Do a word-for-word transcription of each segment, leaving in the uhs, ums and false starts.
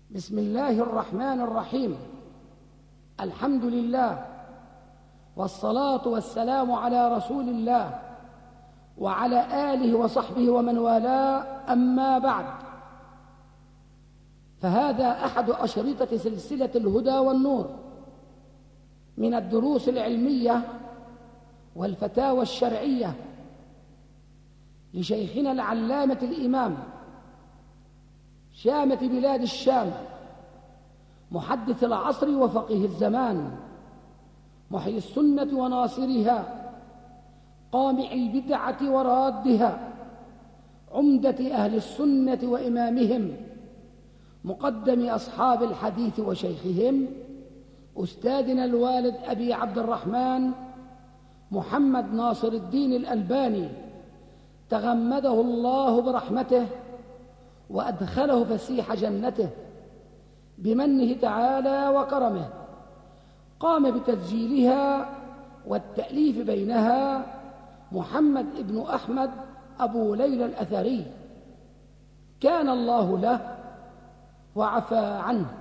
بسم الله الرحمن الرحيم. الحمد لله والصلاة والسلام على رسول الله وعلى آله وصحبه ومن والاه، أما بعد، فهذا أحد أشرطة سلسلة الهدى والنور من الدروس العلمية والفتاوى الشرعية لشيخنا العلامة الإمام شامة بلاد الشام، محدث العصر وفقيه الزمان، محيي السنة وناصرها، قامع البدعة ورادها، عمدة أهل السنة وإمامهم، مقدم أصحاب الحديث وشيخهم، أستاذنا الوالد أبي عبد الرحمن محمد ناصر الدين الألباني، تغمده الله برحمته وأدخله فسيح جنته بمنه تعالى وكرمه. قام بتسجيلها والتأليف بينها محمد ابن أحمد أبو ليلى الأثري، كان الله له وعفى عنه.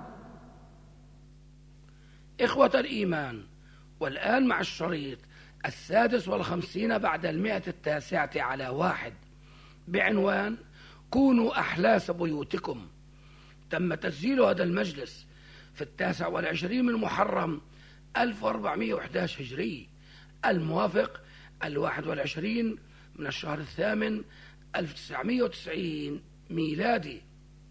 إخوة الإيمان، والآن مع الشريط السادس والخمسين بعد المئة التاسعة على واحد بعنوان كونوا أحلاس بيوتكم. تم تسجيل هذا المجلس في التاسع والعشرين من محرم ألف وأربعمائة وأحد عشر هجري، الموافق الواحد والعشرين من الشهر الثامن ألف وتسعمائة وتسعين ميلادي.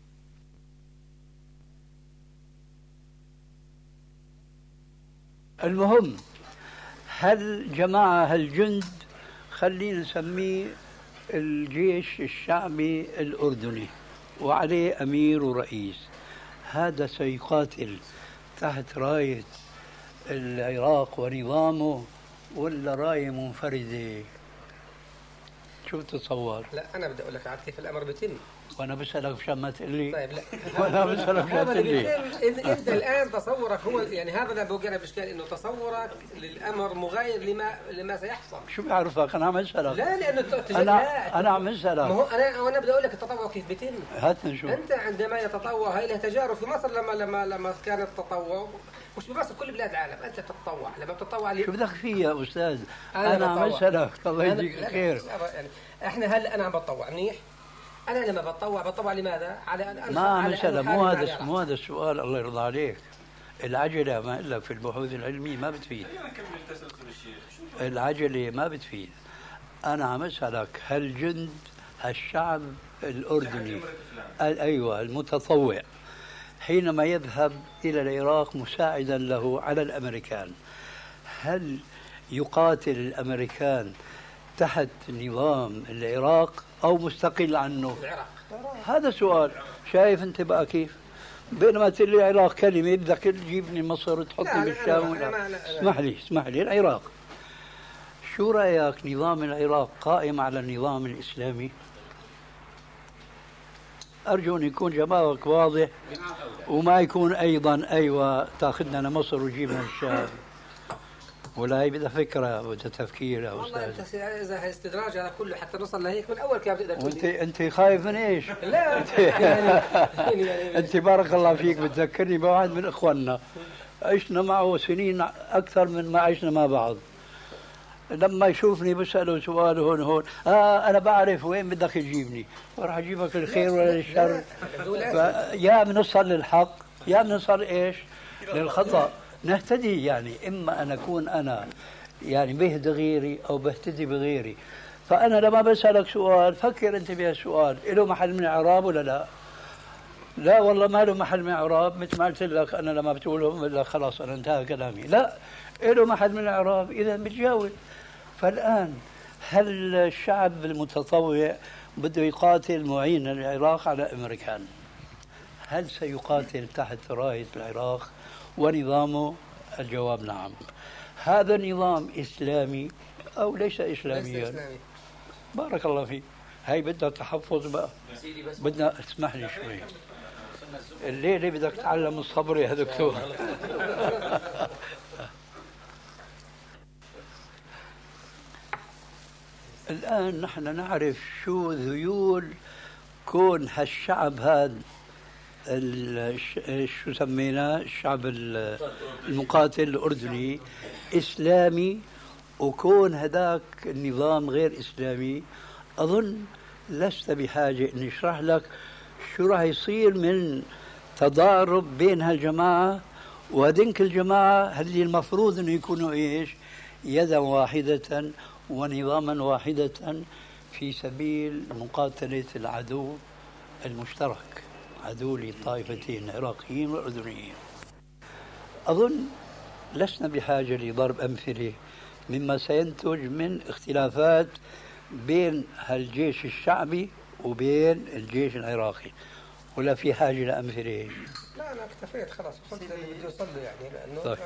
المهم، هالجماعة هالجند خلينا نسميه الجيش الشعبي الأردني وعليه أمير ورئيس، هذا سيقاتل تحت راية العراق ونظامه ولا راية منفردة؟ شو تتصور؟ لا أنا بدي أقول لك عاد كيف الأمر بيتم، وأنا بسألك مشان ما تقول لي. طيب لا وأنا بسألك مشان تقول لي. أنت الآن تصورك هو يعني هذا اللي بوقعنا بإشكال، إنه تصورك للأمر مغاير لما لما سيحصل. شو بيعرفك؟ أنا عم أسألك. لا لأنه أنا أنا عم أسألك. ما هو أنا وأنا بدي أقول لك التطوع كيف بيتم. هات نشوف. أنت عندما يتطوع، هاي له تجارب في مصر لما لما لما كان التطوع، مش بمصر، كل بلاد العالم. أنت تتطوع لما بتتطوع لي. شو بدك فيه يا أستاذ؟ أنا, أنا عم أسألك. الله يجزيك خير. يعني إحنا هلا أنا عم بتطوع منيح. أنا لما بتطوع بتطوع لماذا؟ على أن ما مثلا مو هذا مو هذا السؤال، الله يرضى عليك. العجلة ما إلا في البحوث العلمية ما بتفيد. العجلة ما بتفيد. أنا عم أسألك هالجند هالشعب الأردني أيوة المتطوع حينما يذهب إلى العراق مساعدا له على الأمريكان، هل يقاتل الأمريكان تحت نظام العراق أو مستقل عنه؟ العراق. هذا سؤال. شايف أنت بقى كيف؟ بينما تقول لي العراق كلمة بدك تجيبني مصر وتحطني بالشام. اسمح لي اسمح لي العراق. شو رأيك نظام العراق قائم على النظام الإسلامي؟ أرجو أن يكون جوابك واضح وما يكون أيضا أيوة تأخذنا لمصر وجيبنا الشام. ولا هي بدها فكرة بدها تفكير يا والله أستاذ. أنت إذا استدراج على كله حتى نوصل لهيك من أول كيف تقدر تقول وأنت أنت خايف من إيش؟ لا يعني, يعني أنت بارك الله فيك بتذكرني بواحد من إخواننا عشنا معه سنين أكثر من ما عشنا مع بعض. لما يشوفني بسأله سؤال هون هون آه أنا بعرف وين بدك تجيبني، وراح أجيبك الخير ولا الشر. يا بنوصل للحق يا بنوصل إيش؟ للخطأ. نهتدي يعني، إما أن أكون أنا يعني بهدي غيري أو بهتدي بغيري. فأنا لما بسألك سؤال فكر أنت بهالسؤال، له محل من إعراب ولا لا؟ لا والله ما له محل من إعراب. مثل ما قلت لك أنا لما بتقولهم خلاص أنا انتهى كلامي. لا، له محل من الإعراب، إذا بتجاوب. فالآن هل الشعب المتطوع بده يقاتل معين العراق على الأمريكان؟ هل سيقاتل تحت راية العراق ونظامه؟ الجواب نعم. هذا النظام إسلامي أو ليس إسلاميا؟ ليس إسلامي. بارك الله فيك. هاي بدها تحفظ بقى، بدنا اسمح لي شوي. الليلة بدك تتعلم الصبر يا دكتور. الآن نحن نعرف شو ذيول كون هالشعب هذا شو سميناه الشعب المقاتل الأردني إسلامي وكون هداك النظام غير إسلامي، أظن لست بحاجة أن أشرح لك شو راح يصير من تضارب بين هالجماعة وهذيك الجماعة اللي المفروض أنه يكونوا إيش؟ يدا واحدة ونظاما واحدة في سبيل مقاتلة العدو المشترك، عدو للطائفتين العراقيين والأردنيين. أظن لسنا بحاجة لضرب أمثلة مما سينتج من اختلافات بين الجيش الشعبي وبين الجيش العراقي، ولا في حاجة لأمثلة؟ لا أنا اكتفيت خلاص، وصلت اللي بدي أوصل له يعني، لأنه طيب.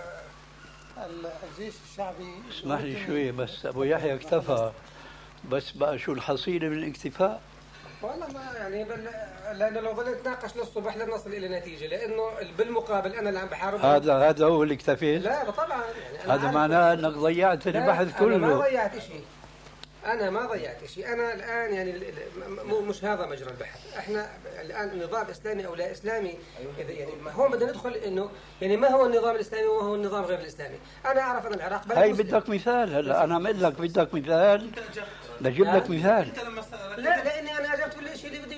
الجيش الشعبي. اسمح لي شوي بس، أبو يحيى اكتفى، بس بقى شو الحصيلة من الاكتفاء؟ والله ما يعني بل... لأنه لو ظليت نتناقش للصبح لن نصل إلى نتيجة، لأنه بالمقابل أنا اللي عم بحارب. هذا هذا هو اللي اكتفيت؟ لا طبعا يعني هذا معناه أنك ضيعت البحث كله. أنا ما ضيعت شيء، أنا ما ضيعت شيء، أنا الآن يعني مش هذا مجرى البحث، إحنا الآن نظام إسلامي أو لا إسلامي، إذا يعني هو بدنا ندخل إنه يعني ما هو النظام الإسلامي وما هو النظام غير الإسلامي. أنا أعرف أن العراق بلد هاي مسلم. بدك مثال هلا، أنا عم لك بدك مثال، بجيب لك مثال. لا لأني أنا أجبت كل شيء اللي بدي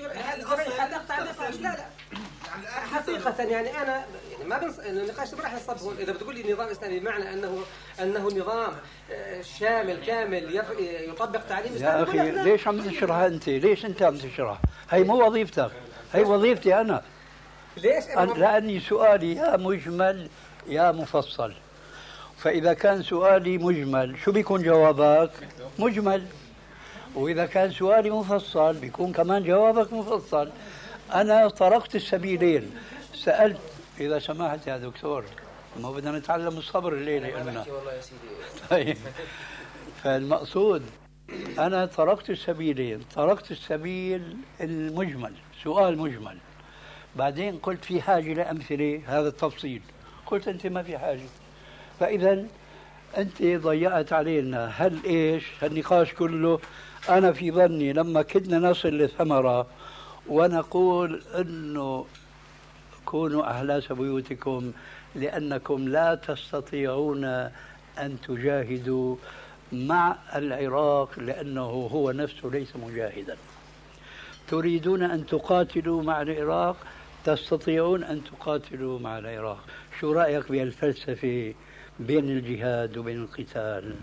لا لا حقيقة يعني أنا يعني ما بنص... النقاش ما راح يصب هون. إذا بتقول لي نظام إسلامي بمعنى أنه أنه نظام شامل كامل يف... يطبق تعليم إسلامي. يا أخي ليش عم تشرحها أنت؟ ليش أنت عم تشرحها؟ هي مو وظيفتك، هي وظيفتي أنا. ليش أنا؟ لأني سؤالي يا مجمل يا مفصل، فإذا كان سؤالي مجمل شو بيكون جوابك؟ مجمل. وإذا كان سؤالي مفصل بيكون كمان جوابك مفصل. أنا طرقت السبيلين، سألت إذا سمحت يا دكتور، ما بدنا نتعلم الصبر الليلة قلنا. طيب فالمقصود أنا طرقت السبيلين، طرقت السبيل المجمل، سؤال مجمل، بعدين قلت في حاجة لأمثلة، هذا التفصيل، قلت أنت ما في حاجة. فإذا أنت ضيعت علينا هل إيش هالنقاش كله. أنا في ظني لما كدنا نصل لثمرة ونقول أنه كونوا أهلاس بيوتكم لأنكم لا تستطيعون أن تجاهدوا مع العراق لأنه هو نفسه ليس مجاهدا، تريدون أن تقاتلوا مع العراق، تستطيعون أن تقاتلوا مع العراق. شو رأيك بهالفلسفة بين الجهاد وبين القتال؟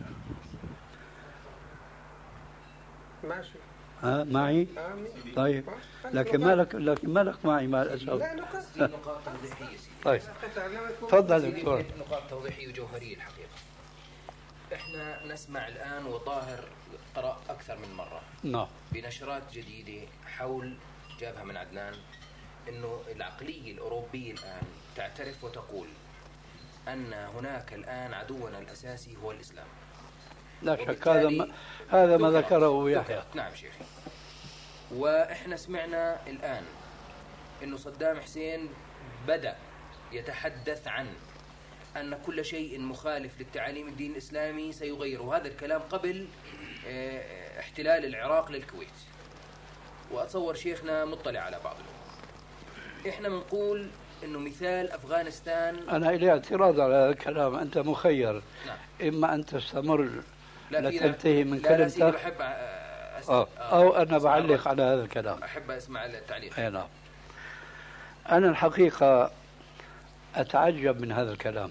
ماشي. ها معي؟ طيب لكن مالك لكن مالك معي مع الأسف. لا نقاط نقاط توضيحية. طيب تفضل دكتور. نقاط توضيحية وجوهرية الحقيقة. احنا نسمع الآن وطاهر قرأ أكثر من مرة نعم بنشرات جديدة حول جابها من عدنان إنه العقلية الأوروبية الآن تعترف وتقول أن هناك الآن عدونا الأساسي هو الإسلام. لا شك هذا ما هذا ما ذكره يحيى. نعم شيخي. وإحنا سمعنا الآن إنه صدام حسين بدأ يتحدث عن أن كل شيء مخالف للتعاليم الدين الإسلامي سيغير، وهذا الكلام قبل احتلال العراق للكويت، وأتصور شيخنا مطلع على بعض الأمور. إحنا بنقول إنه مثال أفغانستان. أنا إلي اعتراض على هذا الكلام، أنت مخير. نعم. إما أن تستمر لتنتهي من كلمتك آه. أو أنا بعلق على هذا الكلام. أحب أسمع التعليق. أي نعم. أنا الحقيقة أتعجب من هذا الكلام.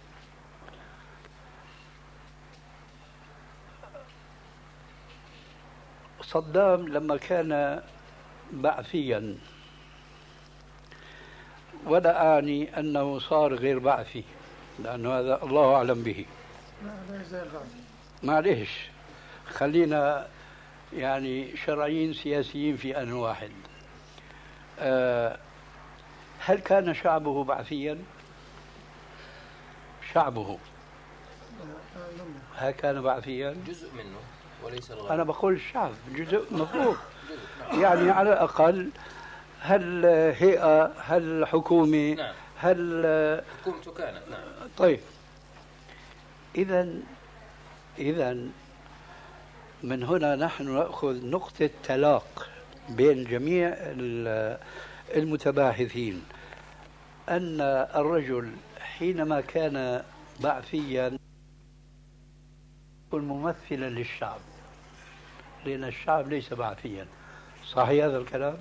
صدام لما كان بعثيا، ولا أعني أنه صار غير بعثي لأنه هذا الله أعلم به، معليش خلينا يعني شرعيين سياسيين في آن واحد. أه هل كان شعبه بعثيا؟ شعبه هل كان بعثيا؟ جزء منه وليس الغالب. أنا بقول الشعب جزء مفروض يعني على الأقل هل هيئة هل حكومة نعم. هل حكومته كانت نعم. طيب إذا إذا من هنا نحن نأخذ نقطة تلاق بين جميع المتباحثين أن الرجل حينما كان بعثيا يكون ممثلا للشعب، لأن الشعب ليس بعثيا. صحيح هذا الكلام؟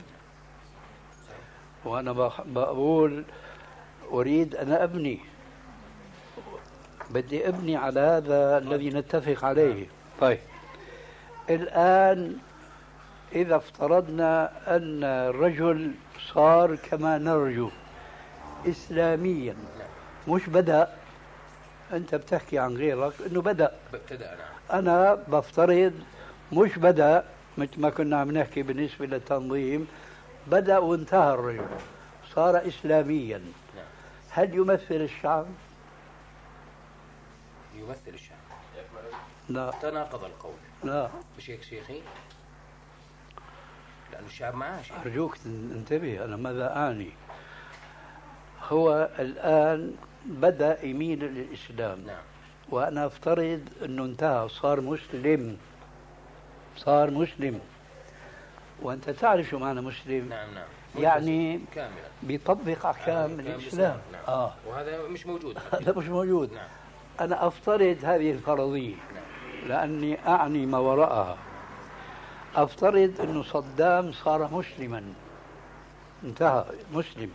وأنا بقول أريد أن أبني بدي أبني على هذا الذي نتفق عليه. طيب الآن إذا افترضنا أن الرجل صار كما نرجو إسلاميا، مش بدأ، أنت بتحكي عن غيرك أنه بدأ، أنا بفترض مش بدأ مثل ما كنا عم نحكي بالنسبة للتنظيم، بدأ وانتهى الرجل صار إسلاميا، هل يمثل الشعب؟ يمثل الشعب؟ لا. تناقض القول. لا. مش هيك شيخي؟ لأن الشعب معاه شيخ. أرجوك انتبه أنا ماذا أعني. هو الآن بدأ يميل للإسلام. نعم. وأنا أفترض أنه انتهى صار مسلم، صار مسلم، وأنت تعرف شو معنى مسلم. نعم نعم. يعني كاملا بيطبق أحكام الإسلام. نعم. آه. وهذا مش موجود. هذا مش موجود. نعم. أنا أفترض هذه الفرضية. نعم. لأني أعني ما وراءها. أفترض أنه صدام صار مسلما، انتهى مسلم،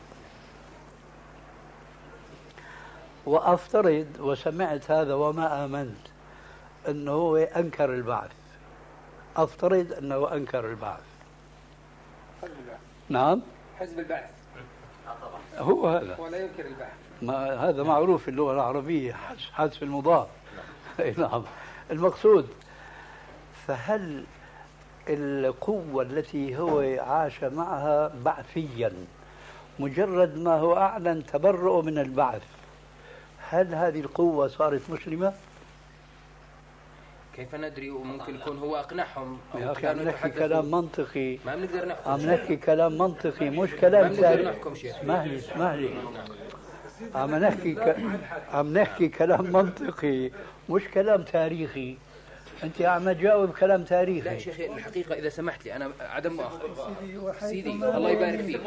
وأفترض وسمعت هذا وما آمنت أنه هو أنكر البعث، أفترض أنه أنكر البعث. حزب البعث. نعم. حزب البعث. هو هذا. ولا ينكر البعث. ما هذا معروف في اللغة العربية، حذف المضاف. نعم. المقصود، فهل القوة التي هو عاش معها بعثيا مجرد ما هو أعلن تبرؤه من البعث، هل هذه القوة صارت مسلمة؟ كيف ندري؟ وممكن يكون هو أقنعهم. يا أخي عم نحكي كلام منطقي، ما بنقدر نحكم. عم نحكي كلام منطقي مش كلام تاريخي. اسمح لي اسمح لي عم نحكي ك... عم نحكي كلام منطقي مش كلام تاريخي. أنت عم تجاوب كلام تاريخي. لا شيخي الحقيقة إذا سمحت لي أنا عدم مؤاخذة. سيدي الله يبارك فيك.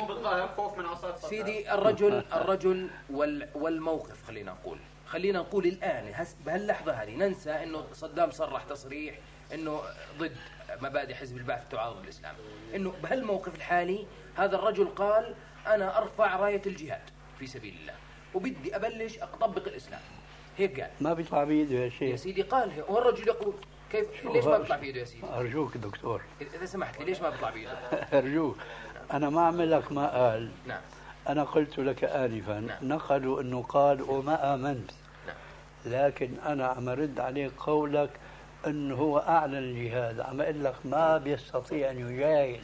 سيدي الرجل الرجل وال والموقف، خلينا نقول خلينا نقول الآن بهاللحظة هذه ننسى إنه صدام صرح تصريح إنه ضد مبادئ حزب البعث تعارض الإسلام، إنه بهالموقف الحالي هذا الرجل قال أنا أرفع راية الجهاد في سبيل الله وبدي أبلش أطبق الإسلام، هيك قال. ما بيطلع بيده يا شيخ. يا سيدي قال هيك، والرجل يقول كيف ليش ما بيطلع بيده يا سيدي؟ أرجوك دكتور إذا سمحت لي ليش ما بيطلع بيده؟ أرجوك أنا ما أعمل لك ما قال. نعم. أنا قلت لك آنفا. نعم. نقلوا أنه قال وما آمنت. نعم. لكن أنا عم أرد عليك قولك أنه هو أعلن الجهاد، عم أقول لك ما بيستطيع أن يجاهد،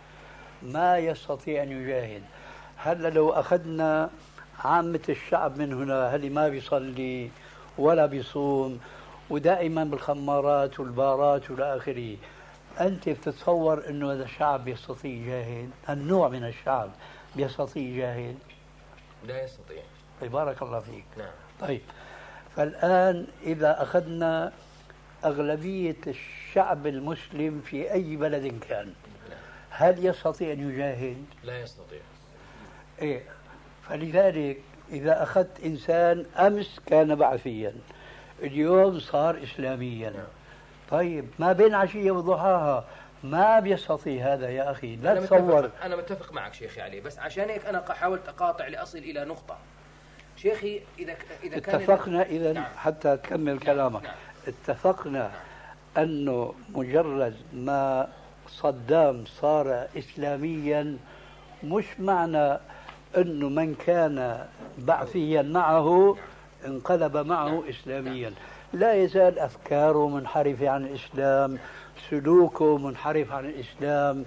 ما يستطيع أن يجاهد. هلا لو أخذنا عامة الشعب من هنا، هل ما بيصلي ولا بيصوم ودائما بالخمارات والبارات والى اخره، انت بتتصور انه هذا الشعب يستطيع يجاهد؟ هالنوع من الشعب بيستطيع يجاهد؟ لا يستطيع. طيب بارك الله فيك. نعم. طيب فالان اذا اخذنا اغلبيه الشعب المسلم في اي بلد كان، هل يستطيع ان يجاهد؟ لا يستطيع. ايه، فلذلك إذا أخذت إنسان أمس كان بعثيا اليوم صار إسلاميا، طيب ما بين عشية وضحاها ما بيستطيع هذا يا أخي. لا أنا تصور. متفق أنا متفق معك شيخي علي، بس عشان هيك أنا حاولت أقاطع لأصل إلى نقطة. شيخي إذا إذا كان اتفقنا إذا. نعم. حتى تكمل كلامك. نعم. اتفقنا. نعم. أنه مجرد ما صدام صار إسلاميا مش معنى أنه من كان بعثيا معه انقلب معه إسلاميا. لا يزال أفكاره منحرفة عن الإسلام، سلوكه منحرف عن الإسلام.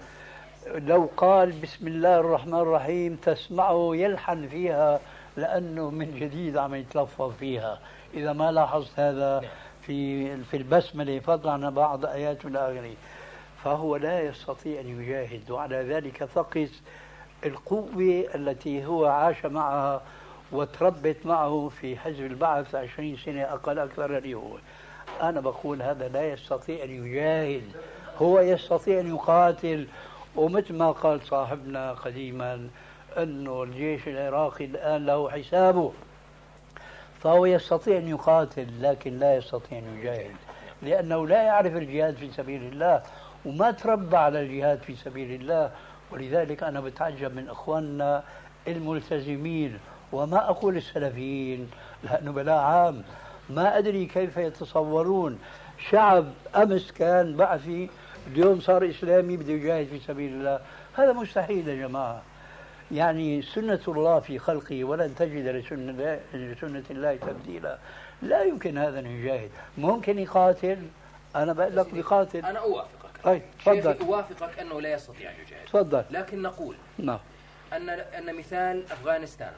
لو قال بسم الله الرحمن الرحيم تسمعه يلحن فيها لأنه من جديد عم يتلفظ فيها. إذا ما لاحظت هذا في في البسملة فضلا عن بعض آيات الآخرين، فهو لا يستطيع أن يجاهد. وعلى ذلك فقس القوة التي هو عاش معها وتربت معه في حزب البعث عشرين سنة أقل أكثر اللي هو. أنا بقول هذا لا يستطيع أن يجاهد، هو يستطيع أن يقاتل. ومثل ما قال صاحبنا قديما أنه الجيش العراقي الآن له حسابه، فهو يستطيع أن يقاتل لكن لا يستطيع أن يجاهد، لأنه لا يعرف الجهاد في سبيل الله وما تربى على الجهاد في سبيل الله. ولذلك أنا بتعجب من إخواننا الملتزمين، وما أقول السلفيين لأنه بلا عام، ما أدري كيف يتصورون شعب أمس كان بعثي اليوم صار إسلامي بده يجاهد في سبيل الله. هذا مستحيل يا جماعة. يعني سنة الله في خلقه ولن تجد لسنة, لسنة الله تبديلا. لا يمكن هذا أن يجاهد. ممكن يقاتل، أنا بقول لك يقاتل. أنا أوافقك. طيب تفضل. أوافقك أنه لا يستطيع أن يجاهد. تفضل. لكن نقول نعم أن أن مثال أفغانستان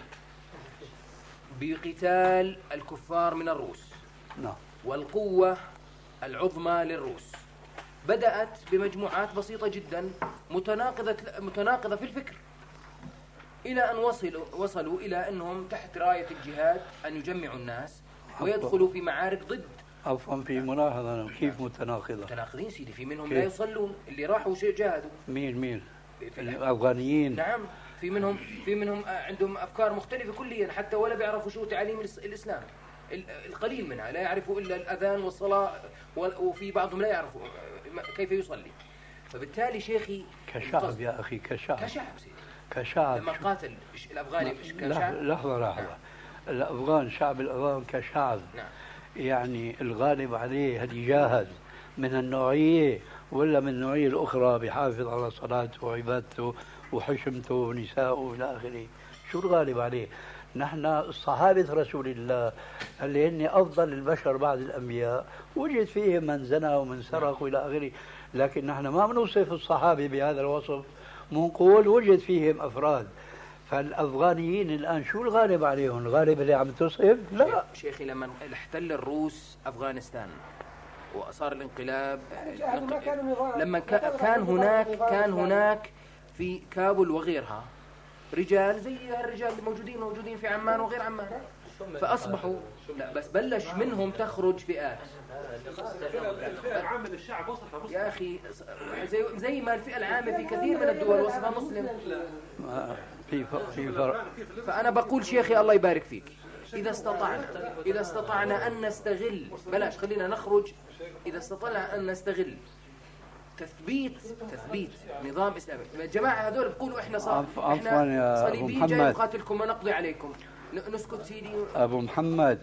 بقتال الكفار من الروس، نعم، والقوة العظمى للروس بدأت بمجموعات بسيطة جدا متناقضة متناقضة في الفكر، إلى أن وصلوا وصلوا إلى أنهم تحت راية الجهاد أن يجمعوا الناس ويدخلوا في معارك ضد. عفوا في ملاحظة، كيف متناقضة؟ متناقضين سيدي، في منهم كيف؟ لا يصلون اللي راحوا شيء جاهدوا. مين مين؟ الأفغانيين. نعم، في منهم في منهم عندهم أفكار مختلفة كليا، حتى ولا بيعرفوا شو تعاليم الإسلام، القليل منها لا يعرفوا إلا الأذان والصلاة، وفي بعضهم لا يعرفوا كيف يصلي. فبالتالي شيخي كشعب يا أخي، كشعب كشعب سيدي كشعب لما قاتل الأفغاني كشعب. لحظة لحظة، الأفغان شعب الأفغان كشعب، نعم، يعني الغالب عليه هل يجاهد من النوعية ولا من النوعية الأخرى بحافظ على صلاته وعبادته وحشمته ونساءه إلى آخره؟ شو الغالب عليه؟ نحن صحابة رسول الله اللي هن أفضل البشر بعد الأنبياء وجد فيهم من زنى ومن سرق وإلى آخره، لكن نحن ما بنوصف الصحابة بهذا الوصف، منقول وجد فيهم أفراد. فالأفغانيين الآن شو الغالب عليهم؟ الغالب اللي عم تصف؟ لا شيخي، لما احتل الروس أفغانستان وصار الانقلاب، لما كان هناك كان هناك في كابول وغيرها رجال زي الرجال الموجودين موجودين في عمان وغير عمان، فأصبحوا لا بس بلش منهم تخرج فئات. عامل الشعب وصفها مسلم يا أخي، زي زي ما الفئة العامة في كثير من الدول وصفها مسلم. في في فرق. فأنا بقول شيخي الله يبارك فيك، إذا استطعنا إذا استطعنا أن نستغل، بلاش خلينا نخرج، إذا استطعنا أن نستغل تثبيت تثبيت نظام إسلامي. الجماعة هذول بيقولوا إحنا صار إحنا صليبيين جاي نقاتلكم ونقضي عليكم، نسكت سيدي أبو محمد.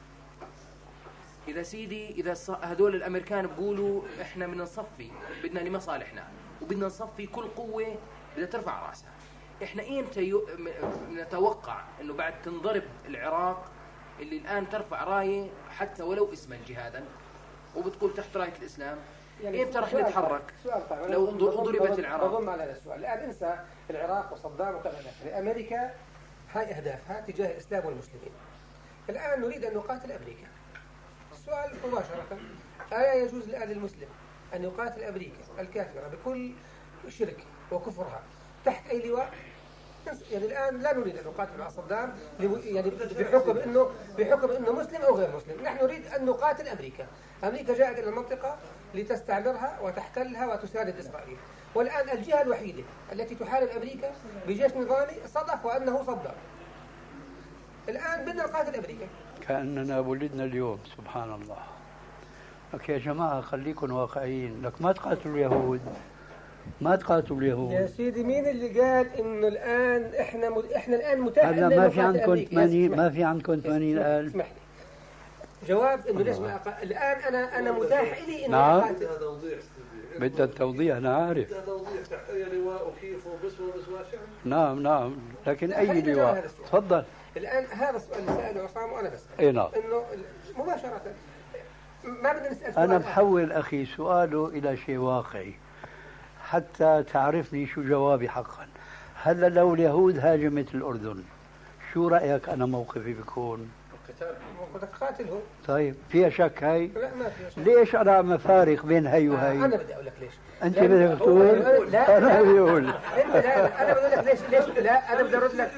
إذا سيدي إذا هذول الأمريكان بيقولوا إحنا بدنا نصفي، بدنا لمصالحنا وبدنا نصفي كل قوة بدها ترفع رأسها، إحنا إمتى نتوقع إنه بعد تنضرب العراق اللي الآن ترفع راية حتى ولو اسما جهادا وبتقول تحت راية الإسلام، يعني إمتى رح نتحرك؟ لو ضربت العراق. بضم على هذا السؤال. الآن انسى العراق وصدام وكذا، يعني أمريكا هاي أهدافها تجاه الإسلام والمسلمين. الآن نريد أن نقاتل أمريكا. السؤال مباشرة، ألا يجوز الآن للمسلم أن يقاتل أمريكا الكافرة بكل شرك وكفرها تحت أي لواء؟ يعني الآن لا نريد أن نقاتل مع صدام يعني بحكم إنه بحكم إنه مسلم أو غير مسلم، نحن نريد أن نقاتل أمريكا. أمريكا جاءت إلى المنطقة لتستعمرها وتحتلها وتساند إسرائيل، والآن الجهة الوحيدة التي تحارب أمريكا بجيش نظامي صدق وأنه صدام. الآن بدنا نقاتل أمريكا كأننا ولدنا اليوم. سبحان الله. لك يا جماعة خليكم واقعيين، لك ما تقاتلوا اليهود، ما تقاتلوا اليهود يا سيدي. مين اللي قال إنه الآن إحنا مد... إحنا الآن متاح هلا ما في عندكم ثمانين ما في عندكم ثمانين ألف؟ اسمح لي. جواب إنه ليش ما أق... الآن أنا أنا متاح لي إنه نعم. أقاتل. بدها توضيح، أنا عارف. بدها توضيح تحت أي لواء وكيف وبسوى وبسوى شعب. نعم نعم، لكن أي لواء؟ تفضل. الآن هذا السؤال اللي سأله عصام وأنا بس. اي نعم. إنه مباشرة ما بدنا نسأل. أنا بحول أخي سؤاله إلى شيء واقعي حتى تعرفني شو جوابي حقا. هلا لو اليهود هاجمت الأردن شو رأيك أنا موقفي بيكون؟ قتال. بدك تقاتلهم. طيب فيها شك هاي؟ لا ما فيها شك. ليش أنا عم فارق بين هي وهي؟ أنا بدي أقول لك ليش. أنت بدك تقول؟ لا أنا بدي أقول. أنت لا أنا بدي أقول لك ليش ليش لا أنا بدي أرد لك.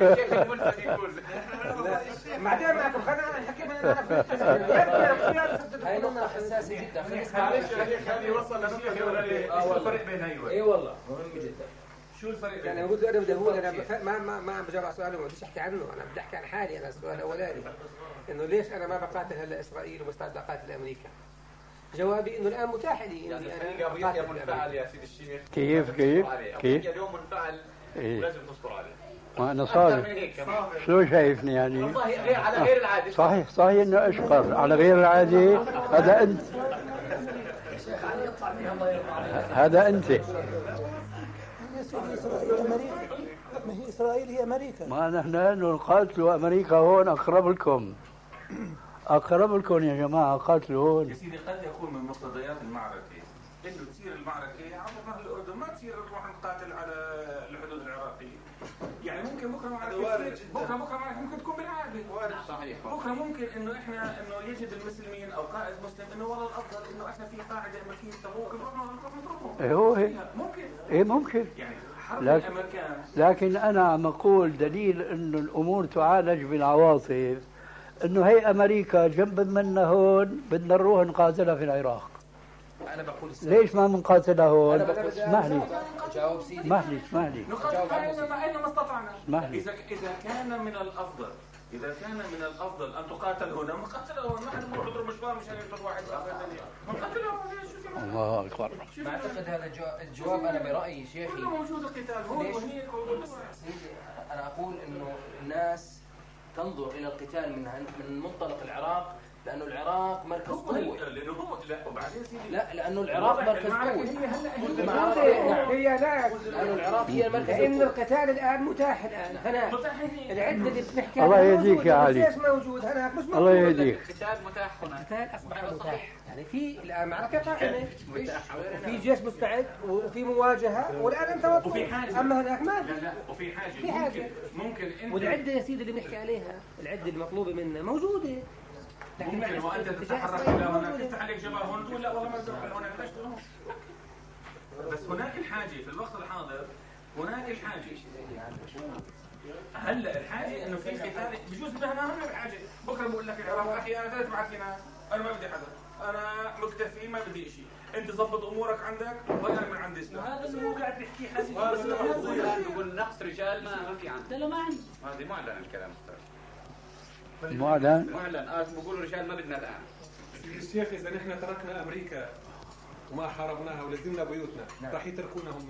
بعدين معكم خلينا نحكي من أنا في هاي نقطة حساسة جدا. معلش يا شيخ هذه وصل لنقطة ولا ليه؟ الفرق بين هي وهي؟ اي والله مهم جدا. شو الفرق؟ يعني قلت له انا بدي اقول انا بف... ما ما ما بجاوب على سؤاله، ما بديش احكي عنه، انا بدي احكي عن حالي انا. السؤال الاولاني انه ليش انا ما بقاتل هلا اسرائيل ومستعد اقاتل امريكا؟ جوابي انه الان متاح لي يعني اني الحقيقه انا افريقيا أقاتل منفعل يا سيدي الشيخ. كيف كيف كيف اليوم منفعل إيه؟ ولازم تصبر عليه. ما انا صار شو شايفني يعني؟ والله غير على غير العاده. صحيح صحيح انه اشقر على غير العادي. هذا انت هذا انت ما هي إسرائيل هي أمريكا. ما نحن نقاتلوا أمريكا هون أقرب لكم، أقرب لكم يا جماعة، قاتلوا هون. يا سيدي قد يكون من مقتضيات المعركة إنه تصير المعركة عبر نهر الأردن، ما تصير نروح نقاتل على الحدود العراقية. يعني ممكن بكرة معركة بكرة بكرة معركة ممكن تكون بالعادة. صحيح. بكرة ممكن إنه إحنا إنه يجد المسلمين أو قائد مسلم إنه والله الأفضل إنه إحنا في قاعدة أمريكية تبوك نروح نروح نضربهم. إيه هو هيك. ممكن. إيه ممكن. يعني حرب لكن الأمريكان. لكن أنا عم أقول دليل إنه الأمور تعالج بالعواطف، إنه هي أمريكا جنب منا هون بدنا نروح نقاتلها في العراق. أنا بقول ليش ما بنقاتلها هون؟ اسمح لي جاوب سيدي. اسمح لي اسمح لي نقاتل أينما أينما استطعنا. اسمح لي. إذا إذا كان من الأفضل إذا كان من الأفضل أن تقاتل هنا نقاتل هون، ما حد بيروح يضرب مشوار مشان يقتل واحد آخر ثاني. نقاتل هون ليش؟ شو في الله أكبر. ما أعتقد هذا الجواب, الجواب أنا برأيي شيخي كله موجود القتال هون وهنيك. سيدي أنا أقول إنه الناس تنظر إلى القتال من من منطلق العراق، لأنه العراق مركز قوة. لأنه هو لا وبعدين سيدي لا لأنه العراق مركز قوة. هي هلا هي لا، لأنه العراق هي مركز لأن قوة. القتال الآن متاح الآن هناك. العدة اللي بنحكي الله يهديك يا علي. ليش موجود هناك؟ مش موجود. الله يهديك. القتال متاح هنا. القتال أصبح متاح، يعني في الآن معركة قائمة، في جيش مستعد وفي مواجهة، والآن أنت وفي حاجة. أما هناك ما لا لا وفي حاجة. في حاجة. ممكن ممكن أنت والعدة يا سيدي اللي بنحكي عليها، العدة المطلوبة منا موجودة. ممكن وأنت تتحرك إلى هناك تفتح عليك جبل هون تقول لا والله ما تروح هناك ليش تروح؟ بس هناك الحاجة في الوقت الحاضر، هناك الحاجة. هلا الحاجة إنه في قتال بجوز بدنا أهم الحاجة. بكرة بقول لك العراق أخي أنا ثلاث تبعت لنا، أنا ما بدي حدا، أنا مكتفي ما بدي شيء، أنت ضبط أمورك عندك وأنا من عندي سلاح. هذا اللي هو قاعد بيحكي حسي. بس يقول نقص رجال ما ما في عندنا. ما عندي. هذه معلن الكلام أستاذ. معلن. معلن آه بقولوا رجال ما بدنا الآن. الشيخ إذا نحن تركنا أمريكا وما حاربناها ولزمنا بيوتنا راح يتركونا هم.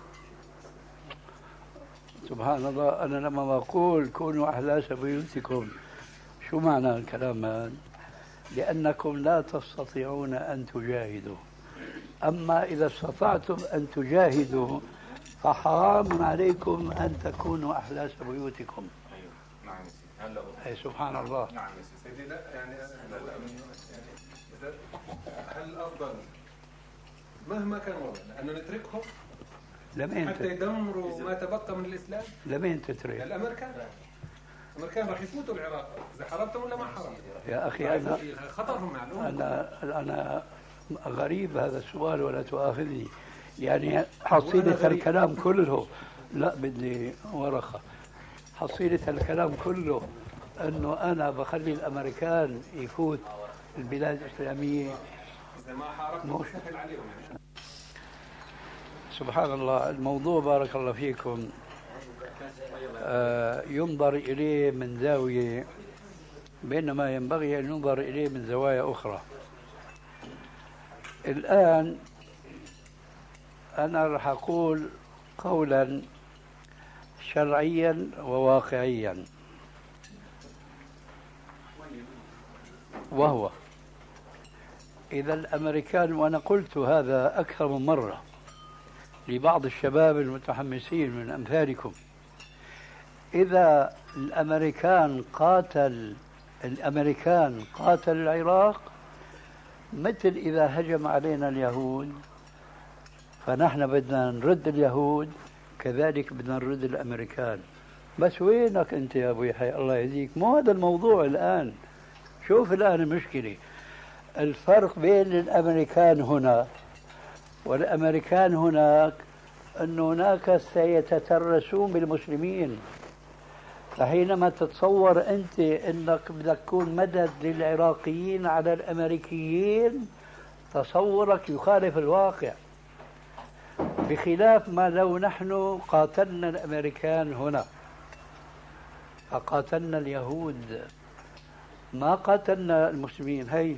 سبحان الله. أنا لما بقول كونوا أحلاس بيوتكم شو معنى الكلام هذا؟ لأنكم لا تستطيعون أن تجاهدوا، أما إذا استطعتم أن تجاهدوا فحرام عليكم أن تكونوا أحلاس بيوتكم. أيوه نعم يا سيدي. هلا أي سبحان الله. نعم يا سيدي. لا يعني لا لا يعني هل الأفضل مهما كان وضعنا أنه نتركهم لمين حتى يدمروا ما تبقى من الإسلام؟ لمين تترك؟ الأمريكان الأمريكان راح يفوتوا العراق إذا حاربتم ولا ما حاربتم. يا أخي أنا خطرهم معلوم. أنا أنا غريب هذا السؤال ولا تؤاخذني، يعني حصيلة الكلام كله، لا بدي ورقة، حصيلة الكلام كله أنه أنا بخلي الأمريكان يفوت البلاد الإسلامية. إذا ما حاربتم سهل عليهم يعني. سبحان الله. الموضوع بارك الله فيكم آه ينظر إليه من زاوية، بينما ينبغي أن ينظر إليه من زوايا أخرى. الآن أنا رح أقول قولا شرعيا وواقعيا، وهو إذا الأمريكان، وأنا قلت هذا أكثر من مرة لبعض الشباب المتحمسين من أمثالكم، إذا الأمريكان قاتل الأمريكان قاتل العراق مثل إذا هجم علينا اليهود، فنحن بدنا نرد اليهود كذلك بدنا نرد الأمريكان. بس وينك أنت يا أبو يحيى الله يهديك؟ مو هذا الموضوع الآن. شوف الآن المشكلة، الفرق بين الأمريكان هنا والأمريكان هناك أن هناك سيتترسون بالمسلمين، فحينما تتصور أنت أنك بدك تكون مدد للعراقيين على الأمريكيين تصورك يخالف الواقع. بخلاف ما لو نحن قاتلنا الأمريكان هنا فقاتلنا اليهود ما قاتلنا المسلمين. هي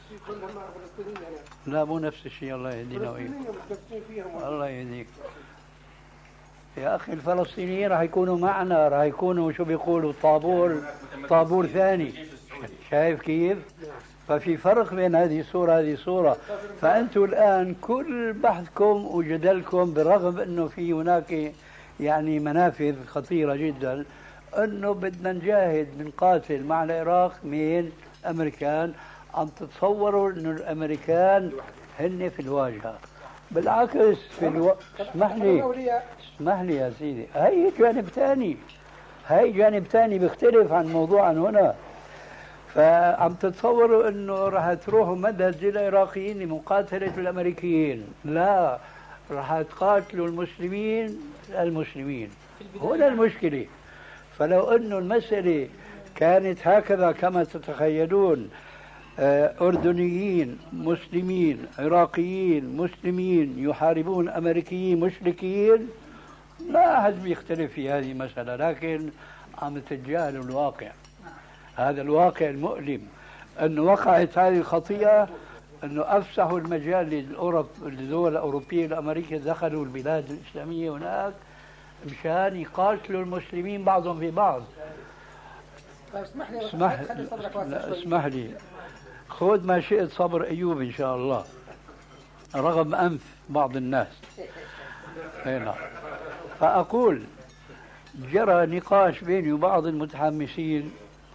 لا مو نفس الشيء. الله يهدينا وإياك. الله يهديك يا أخي. الفلسطينيين راح يكونوا معنا، راح يكونوا شو بيقولوا طابور طابور ثاني. شايف كيف؟ ففي فرق بين هذه الصورة هذه الصورة. فأنتم الآن كل بحثكم وجدلكم بالرغم أنه في هناك يعني منافذ خطيرة جدا أنه بدنا نجاهد بنقاتل مع العراق من أمريكان. عم تتصوروا أنه الأمريكان هن في الواجهة. بالعكس في الو... اسمح لي اسمح لي يا سيدي. هي جانب ثاني، هي جانب ثاني بيختلف عن موضوع عن هنا. فعم تتصوروا انه راح تروحوا مدد للعراقيين لمقاتلة الامريكيين. لا، راح تقاتلوا المسلمين المسلمين. هنا المشكلة. فلو انه المسألة كانت هكذا كما تتخيلون، أردنيين مسلمين عراقيين مسلمين يحاربون أمريكيين مشركين، لا أحد بيختلف في هذه المسألة. لكن عم تتجاهلوا الواقع. هذا الواقع المؤلم أنه وقعت هذه الخطيئة، أنه أفسحوا المجال للأوروب للدول الأوروبية والأمريكية دخلوا البلاد الإسلامية هناك مشان يقاتلوا المسلمين بعضهم في بعض. اسمح لي اسمح, اسمح لي خذ ما شئت صبر أيوب إن شاء الله رغم أنف بعض الناس. هنا فأقول جرى نقاش بيني وبعض المتحمسين.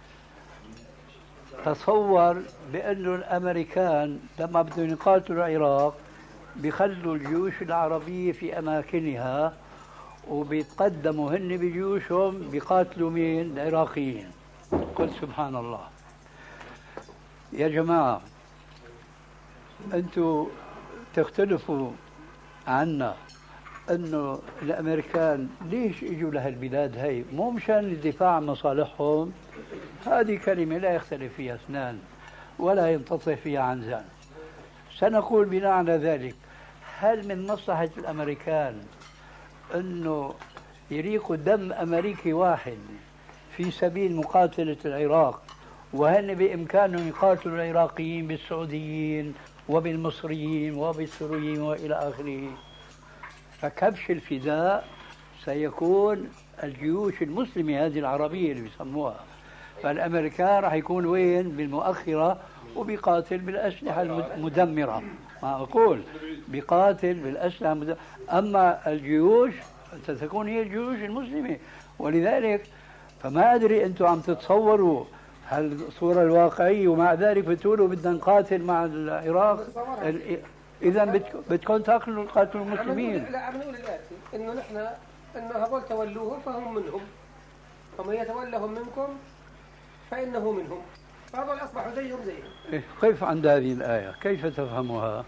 تصور بأنه الأمريكان لما بدهم يقاتلوا العراق بيخلوا الجيوش العربية في أماكنها وبيتقدموا هن بجيوشهم بيقاتلوا مين؟ العراقيين. قل سبحان الله. يا جماعة أنتوا تختلفوا عنا أنه الأمريكان ليش إجوا لهالبلاد هاي؟ مو مشان الدفاع عن مصالحهم. هذه كلمة لا يختلف فيها اثنان ولا ينتصف فيها عنزان. سنقول بناء على ذلك، هل من مصلحة الأمريكان أنه يريقوا دم أمريكي واحد في سبيل مقاتلة العراق، وهن بإمكانهم يقاتلوا العراقيين بالسعوديين وبالمصريين وبالسوريين وإلى آخره؟ فكبش الفداء سيكون الجيوش المسلمة هذه العربية اللي بيسموها. فالأمريكان راح يكون وين؟ بالمؤخرة وبيقاتل بالأسلحة المدمرة. ما أقول بيقاتل بالأسلحة المدمرة. أما الجيوش ستكون هي الجيوش المسلمة. ولذلك فما أدري أنتم عم تتصوروا هالصورة الواقعية ومع ذلك بتقولوا بدنا نقاتل مع العراق. إذا بدكم تاكلوا تقاتلوا المسلمين. لا عم نقول الآتي إنه نحن إنه هذول تولوهم فهم منهم، ومن يتولهم منكم فإنه منهم. فهذول أصبحوا زيهم زيهم. كيف عند هذه الآية؟ كيف تفهمها؟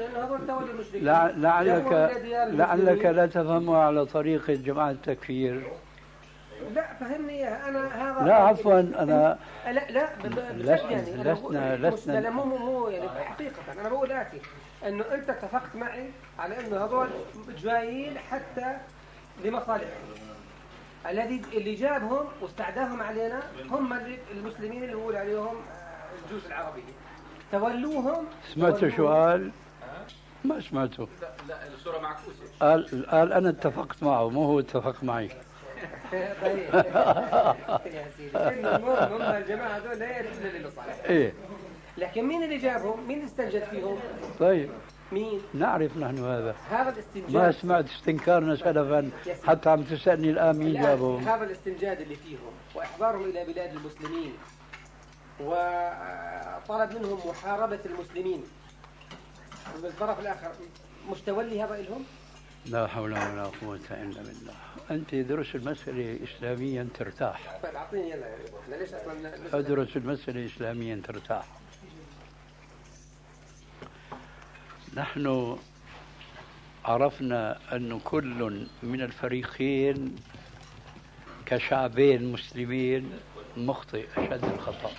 لعلك لعلك لا تفهمها على طريقة جماعة التكفير. لا فهمني اياها انا. هذا لا عفوا انا لا لا لسنا يعني لسنا لسنا لا مو مو يعني حقيقة انا بقول آتي انه انت اتفقت معي على انه هذول جايين حتى لمصالحهم. الذي اللي جابهم واستعداهم علينا هم المسلمين اللي بقول عليهم الجيوش العربية. تولوهم. سمعت شو قال؟ ما سمعته. لا لا الصورة معكوسة. قال قال انا اتفقت معه مو هو اتفق معي. طيب يا سيدي المهم هم الجماعة هذول لا يريدون للمصالح. ايه لكن مين اللي جابهم؟ مين اللي استنجد فيهم؟ طيب مين؟ نعرف نحن هذا. هذا الاستنجاد ما سمعت استنكارنا سلفا حتى عم تسألني الآن مين جابهم. هذا الاستنجاد اللي فيهم وإحضارهم إلى بلاد المسلمين وطلب منهم محاربة المسلمين بالطرف الآخر، مش تولي هذا إلهم؟ لا حول ولا قوة إلا بالله. أنت درس المسألة إسلاميا ترتاح. طيب أعطيني يلا احنا ليش أصلا أدرس المسألة إسلاميا ترتاح. نحن عرفنا أن كل من الفريقين كشعبين مسلمين مخطئ أشد الخطأ.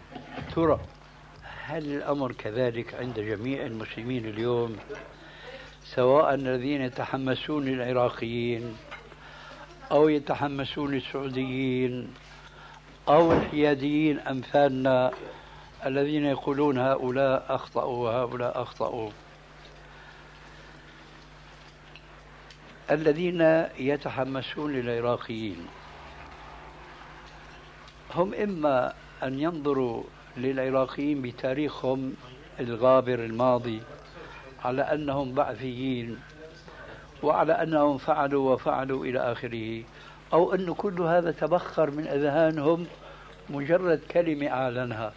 ترى هل الأمر كذلك عند جميع المسلمين اليوم؟ سواء الذين يتحمسون العراقيين أو يتحمسون السعوديين أو الحياديين أمثالنا الذين يقولون هؤلاء أخطأوا وهؤلاء أخطأوا. الذين يتحمسون للعراقيين هم إما أن ينظروا للعراقيين بتاريخهم الغابر الماضي على أنهم بعثيين وعلى أنهم فعلوا وفعلوا إلى آخره، أو أن كل هذا تبخر من أذهانهم مجرد كلمة أعلنها.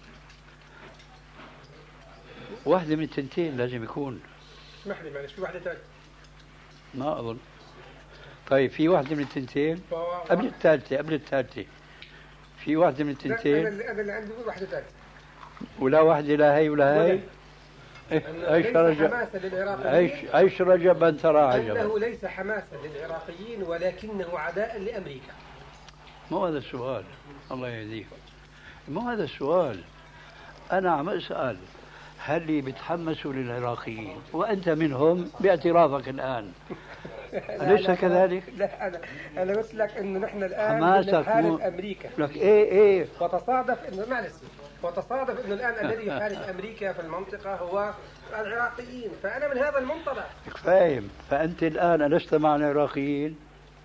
واحدة من التنتين لازم يكون. اسمح لي معلش، في واحدة ثالثة ما أظن. طيب في واحدة من التنتين قبل الثالثة قبل الثالثة في واحدة من التنتين. أنا اللي عندي واحدة ثالثة ولا واحدة لا هي ولا هي. ايش رجب ايش ايش رجب ان ترى عجبا. انه ليس حماسا للعراقيين ولكنه عداء لامريكا. مو هذا السؤال، الله يهديك، مو هذا السؤال. انا عم اسال هل اللي بيتحمسوا للعراقيين وانت منهم باعترافك الان أليس كذلك؟ لا أنا أنا قلت لك إنه نحن الآن نحارب مو... أمريكا. لك إيه إيه. وتصادف إنه معلش وتصادف إنه الآن الذي يحارب أمريكا في المنطقة هو العراقيين، فأنا من هذا المنطلق. فاهم، فأنت الآن ألست مع العراقيين؟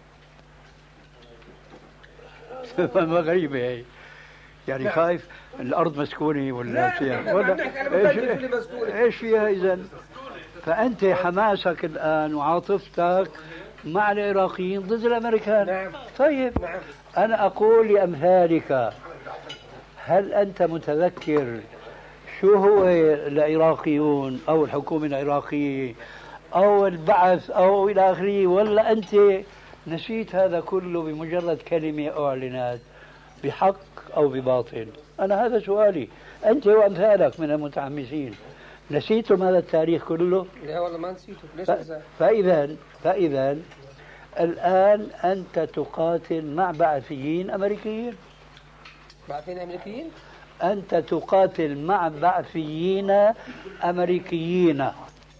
ما غريبة هي. يعني نعم. خايف الأرض مسكونة ولا فيها ولا إيش إيش فيها إذن؟ فأنت حماسك الآن وعاطفتك مع العراقيين ضد الأمريكان. نعم. طيب نعم. أنا أقول لأمثالك هل أنت متذكر شو هو العراقيون أو الحكومة العراقية أو البعث أو إلى آخره، ولا أنت نسيت هذا كله بمجرد كلمة أعلنت بحق أو بباطل؟ أنا هذا سؤالي، أنت وأمثالك من المتحمسين نسيتم هذا التاريخ كله؟ لا والله ما نسيته. ليش ف... فإذا فإذا الآن أنت تقاتل مع بعثيين أمريكيين. بعثيين أمريكيين؟ أنت تقاتل مع بعثيين أمريكيين،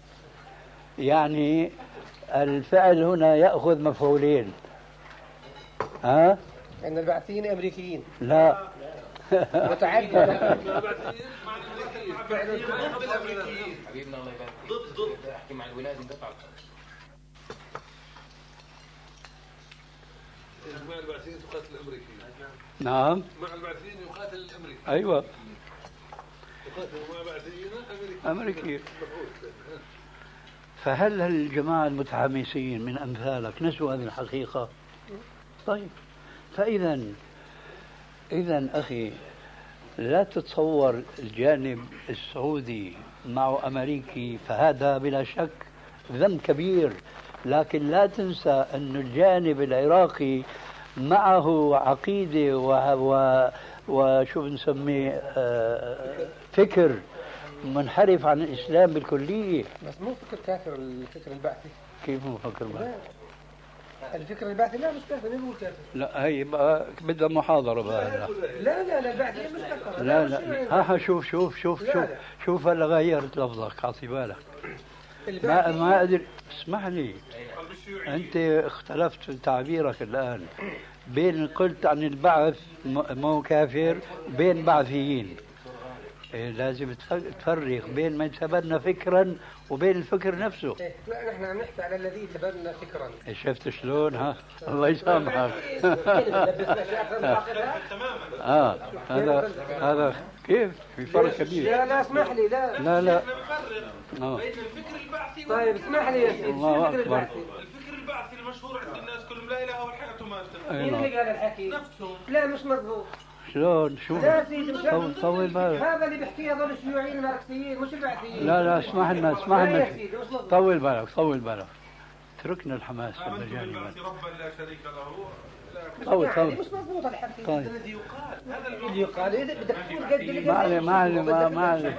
يعني الفعل هنا يأخذ مفعولين. ها؟ أن البعثيين أمريكيين. لا. متعدد. حبيبنا الله يبارك فيك. ضد ضد احكي مع الولاد يدفعوا. مع البعثيين تقاتل الامريكيين. نعم. مع البعثيين يقاتل الامريكيين. ايوه. يقاتل مع بعثيين امريكيين. امريكيين. فهل الجماعة المتحمسين من امثالك نسوا هذه الحقيقة؟ طيب فاذا اذا اخي لا تتصور الجانب السعودي مع أمريكي، فهذا بلا شك ذنب كبير، لكن لا تنسى أن الجانب العراقي معه عقيدة و... وشو بنسميه فكر منحرف عن الإسلام بالكلية. بس مو فكر كافر الفكر البعثي. كيف مو فكر بعثي؟ الفكر البعثي لا مش كافر، مين بيقول كافر؟ لا هي بقى بدها محاضرة بقى. لا لا لا البعثي مش كافر. لا لا ها شوف شوف شوف شوف شوف هلا غيرت لفظك، اعطي بالك. ما ما ادري، اسمح لي، انت اختلفت في تعبيرك الان بين قلت عن البعث مو كافر بين بعثيين. إيه لازم تفرق بين من تبنى فكرا وبين الفكر نفسه. إيه لا نحن عم نحكي على الذي تبنى فكرا. إيه شفت شلون؟ ها الله يسامحك. اه هذا هذا كيف في فرق كبير. لا لا اسمح لي لا لا لا اه بين الفكر البعثي. طيب اسمح لي يا سيدي، الله الفكر اكبر. البعثي الفكر البعثي المشهور عند الناس كلهم لا اله الا الله ما مين اللي قال الحكي؟ نفسهم. لا مش مضبوط. شلون شو؟ لا سيدي مش طول طول بالك. هذا اللي بيحكيه هذول الشيوعيين الماركسيين مش البعثيين. لا لا اسمح لنا اسمح لا لنا يا سيدي مش مضبوط. طول بالك طول بالك. اتركنا الحماس في آمنت المجال. بالبعث ربا لا شريك له. طول يعني طول. مش مضبوط الحكي. طيب. الذي يقال هذا اللي يقال إيه بدك تقول قد اللي ما عليه ما عليه ما ما عليه.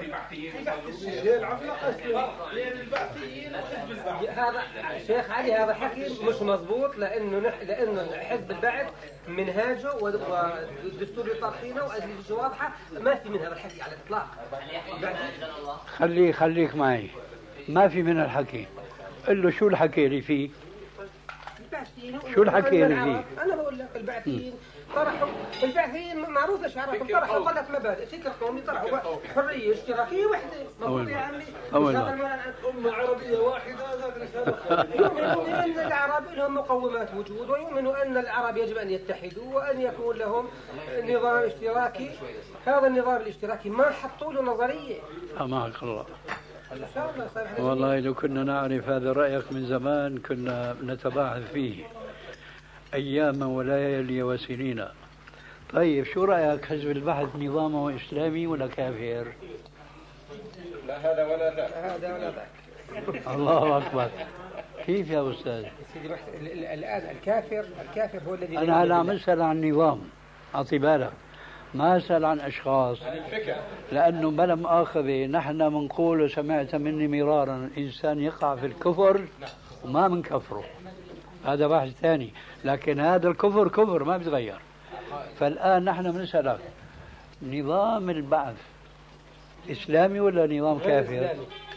هذا شيخ علي هذا حكي مش مضبوط، لانه نح... لانه حزب البعث منهاجه والدستور اللي طارحينه واجهزته واضحه، ما في من هذا الحكي على الاطلاق. خليه خليك معي، ما في من الحكي. قل له شو الحكي اللي فيه؟ البعثيين شو الحكي اللي فيه؟ انا بقول لك البعثيين طرحوا البعثيين معروف ايش عرفوا طرحوا ثلاث مبادئ فكر قومي طرحوا حريه اشتراكيه وحده مفروض يا عمي امه عربيه واحده يؤمنوا ان العرب لهم مقومات وجود ويؤمنوا ان العرب يجب ان يتحدوا وان يكون لهم نظام اشتراكي. هذا النظام الاشتراكي ما حطوا له نظريه. أماك الله. والله لو كنا نعرف هذا رأيك من زمان كنا نتباحث فيه أياما وليالي وسنين. طيب شو رأيك حزب البحث نظامه إسلامي ولا كافر؟ لا هذا ولا لا هذا ولا ذاك. الله أكبر. كيف يا أستاذ؟ سيدي الآن الكافر الكافر هو الذي أنا هلا عم أسأل عن نظام، أعطي بالك، ما أسأل عن أشخاص، لأنه بلا مؤاخذة نحن منقول وسمعت مني مرارا الإنسان يقع في الكفر وما منكفره، هذا بحث ثاني، لكن هذا الكفر كفر ما بيتغير. فالآن نحن بنسألك نظام البعث إسلامي ولا نظام كافر؟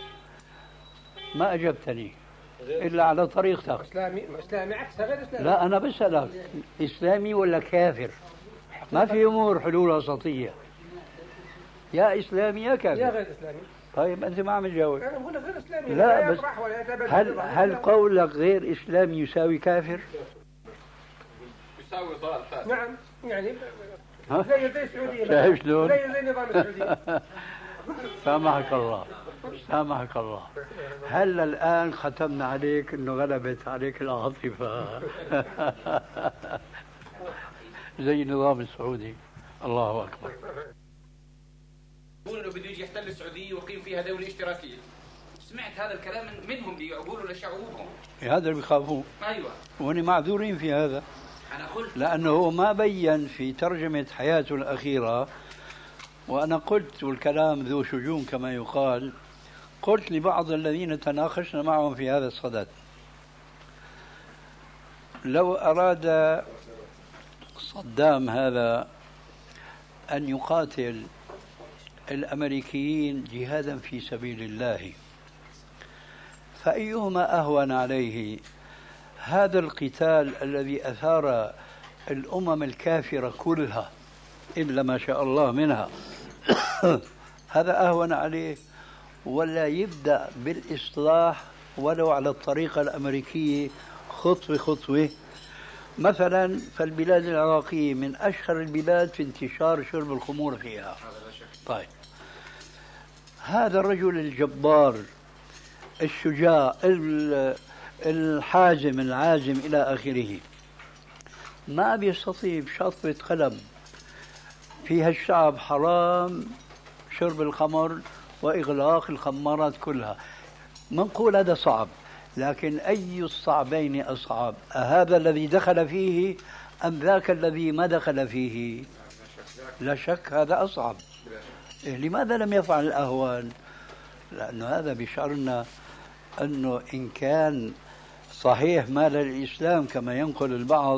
ما أجبتني إلا على طريقتك. إسلامي إسلامي عكس غير إسلامي. لا أنا بسألك إسلامي ولا كافر؟ ما في أمور حلول وسطية، يا إسلامي يا كافر. يا غير إسلامي. طيب أنت ما عم تجاوب. أنا بقول غير إسلامي. لا, لا بس هل هل قولك غير إسلامي يساوي كافر؟ يساوي ضال فاسد. نعم يعني زي زي السعودية. شايف شلون؟ زي زي نظام السعودية. سامحك الله سامحك الله. هل الآن ختمنا عليك إنه غلبت عليك العاطفة زي النظام السعودي؟ الله أكبر. يقول انه بده يجي يحتل السعوديه ويقيم فيها دوله اشتراكيه. سمعت هذا الكلام منهم بيقولوا لشعوبهم. هذا اللي بيخافوه. ايوه. وهن معذورين في هذا. انا قلت لانه هو ما بين في ترجمه حياته الاخيره، وانا قلت والكلام ذو شجون كما يقال، قلت لبعض الذين تناقشنا معهم في هذا الصدد: لو اراد صدام هذا أن يقاتل الأمريكيين جهادا في سبيل الله، فأيهما أهون عليه؟ هذا القتال الذي أثار الأمم الكافرة كلها إلا ما شاء الله منها هذا أهون عليه، ولا يبدأ بالإصلاح ولو على الطريقة الأمريكية خطوة خطوة؟ مثلا فالبلاد العراقية من أشهر البلاد في انتشار شرب الخمور فيها. طيب هذا الرجل الجبار الشجاع الحازم العازم إلى آخره ما بيستطيع بشطبة قلم فيها الشعب حرام شرب الخمر وإغلاق الخمارات كلها، منقول هذا صعب، لكن أي الصعبين أصعب؟ أهذا الذي دخل فيه أم ذاك الذي ما دخل فيه؟ لا شك هذا أصعب. إيه لماذا لم يفعل الأهوان؟ لأنه هذا بيشعرنا أنه إن كان صحيح ما للإسلام كما ينقل البعض،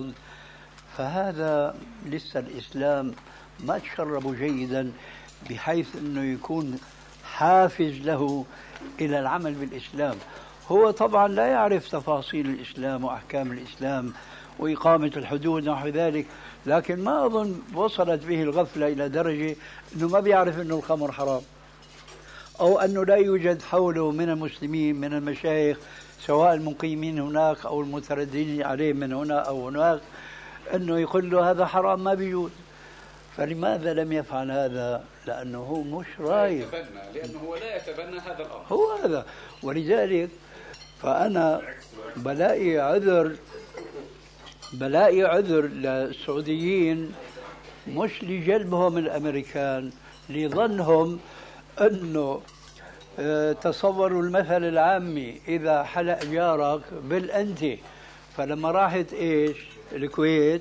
فهذا لسه الإسلام ما تشربوا جيدا بحيث أنه يكون حافز له إلى العمل بالإسلام. هو طبعا لا يعرف تفاصيل الإسلام وأحكام الإسلام وإقامة الحدود ونحو ذلك، لكن ما أظن وصلت به الغفلة إلى درجة أنه ما بيعرف أنه الخمر حرام، أو أنه لا يوجد حوله من المسلمين من المشايخ سواء المقيمين هناك أو المترددين عليه من هنا أو هناك أنه يقول له هذا حرام ما بيجوز. فلماذا لم يفعل هذا؟ لأنه هو مش رايح، لأنه هو لا يتبنى هذا الأمر، هو هذا. ولذلك فأنا بلاقي عذر بلاقي عذر للسعوديين مش لجلبهم الأمريكان، لظنهم أنه تصوروا المثل العامي إذا حلق جارك بالأنتي، فلما راحت إيش الكويت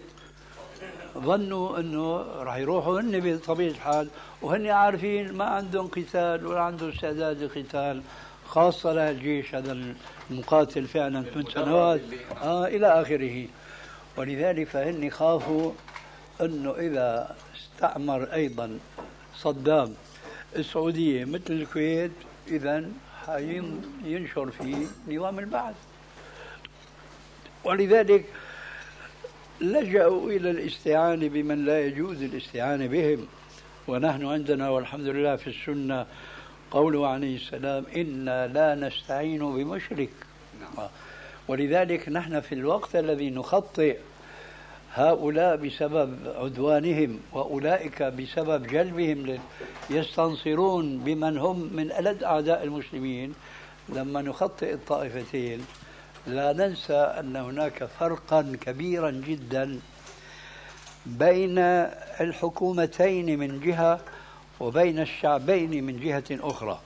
ظنوا أنه راح يروحوا هن بطبيعة الحال وهن عارفين ما عندهم قتال ولا عندهم استعداد لقتال، خاصة للجيش هذا المقاتل فعلا ثمان سنوات آه إلى آخره. ولذلك فهن خافوا أنه إذا استعمر أيضا صدام السعودية مثل الكويت إذن ينشر فيه نظام البعث. ولذلك لجأوا إلى الاستعانة بمن لا يجوز الاستعانة بهم. ونحن عندنا والحمد لله في السنة قوله عليه السلام: إنا لا نستعين بمشرك. ولذلك نحن في الوقت الذي نخطئ هؤلاء بسبب عدوانهم وأولئك بسبب جلبهم يستنصرون بمن هم من ألد أعداء المسلمين، لما نخطئ الطائفتين لا ننسى أن هناك فرقا كبيرا جدا بين الحكومتين من جهة وبين الشعبين من جهة أخرى.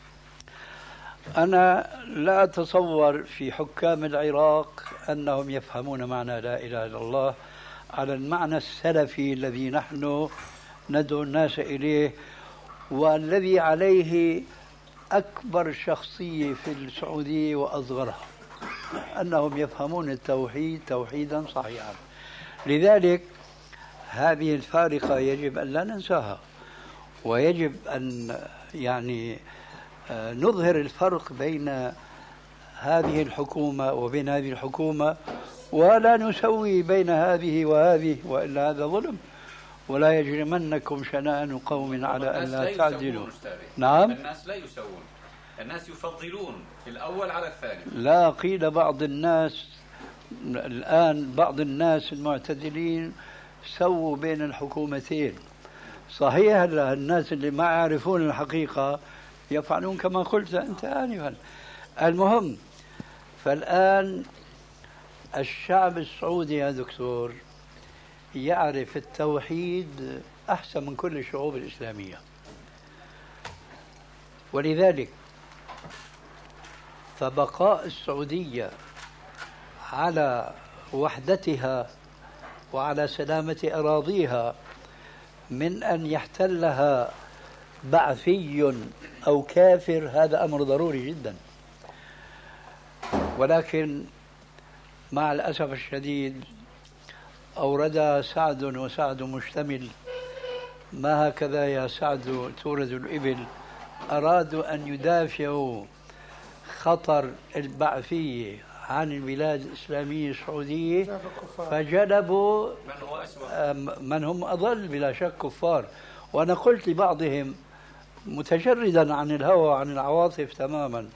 أنا لا أتصور في حكام العراق أنهم يفهمون معنى لا إله إلا الله على المعنى السلفي الذي نحن ندعو الناس إليه، والذي عليه أكبر شخصية في السعودية وأصغرها، أنهم يفهمون التوحيد توحيدا صحيحا. لذلك هذه الفارقة يجب أن لا ننساها، ويجب أن يعني نظهر الفرق بين هذه الحكومة وبين هذه الحكومة، ولا نسوي بين هذه وهذه، وإلا هذا ظلم. ولا يجرمنكم شنآن قوم على أن لا تعدلوا. نعم، الناس لا يسوون، الناس يفضلون الأول على الثاني. لا، قيل بعض الناس الآن، بعض الناس المعتدلين سووا بين الحكومتين. صحيح الناس اللي ما يعرفون الحقيقة يفعلون كما قلت أنت آنفا. المهم، فالآن الشعب السعودي يا دكتور يعرف التوحيد أحسن من كل الشعوب الإسلامية، ولذلك فبقاء السعودية على وحدتها وعلى سلامة أراضيها من أن يحتلها بعثي أو كافر هذا أمر ضروري جدا. ولكن مع الأسف الشديد أورد سعد وسعد مشتمل، ما هكذا يا سعد تورد الإبل. أرادوا أن يدافعوا خطر البعثية عن البلاد الإسلامية السعودية، فجلبوا من هم أضل بلا شك كفار. وأنا قلت لبعضهم متجردا عن الهوى وعن العواطف تماما: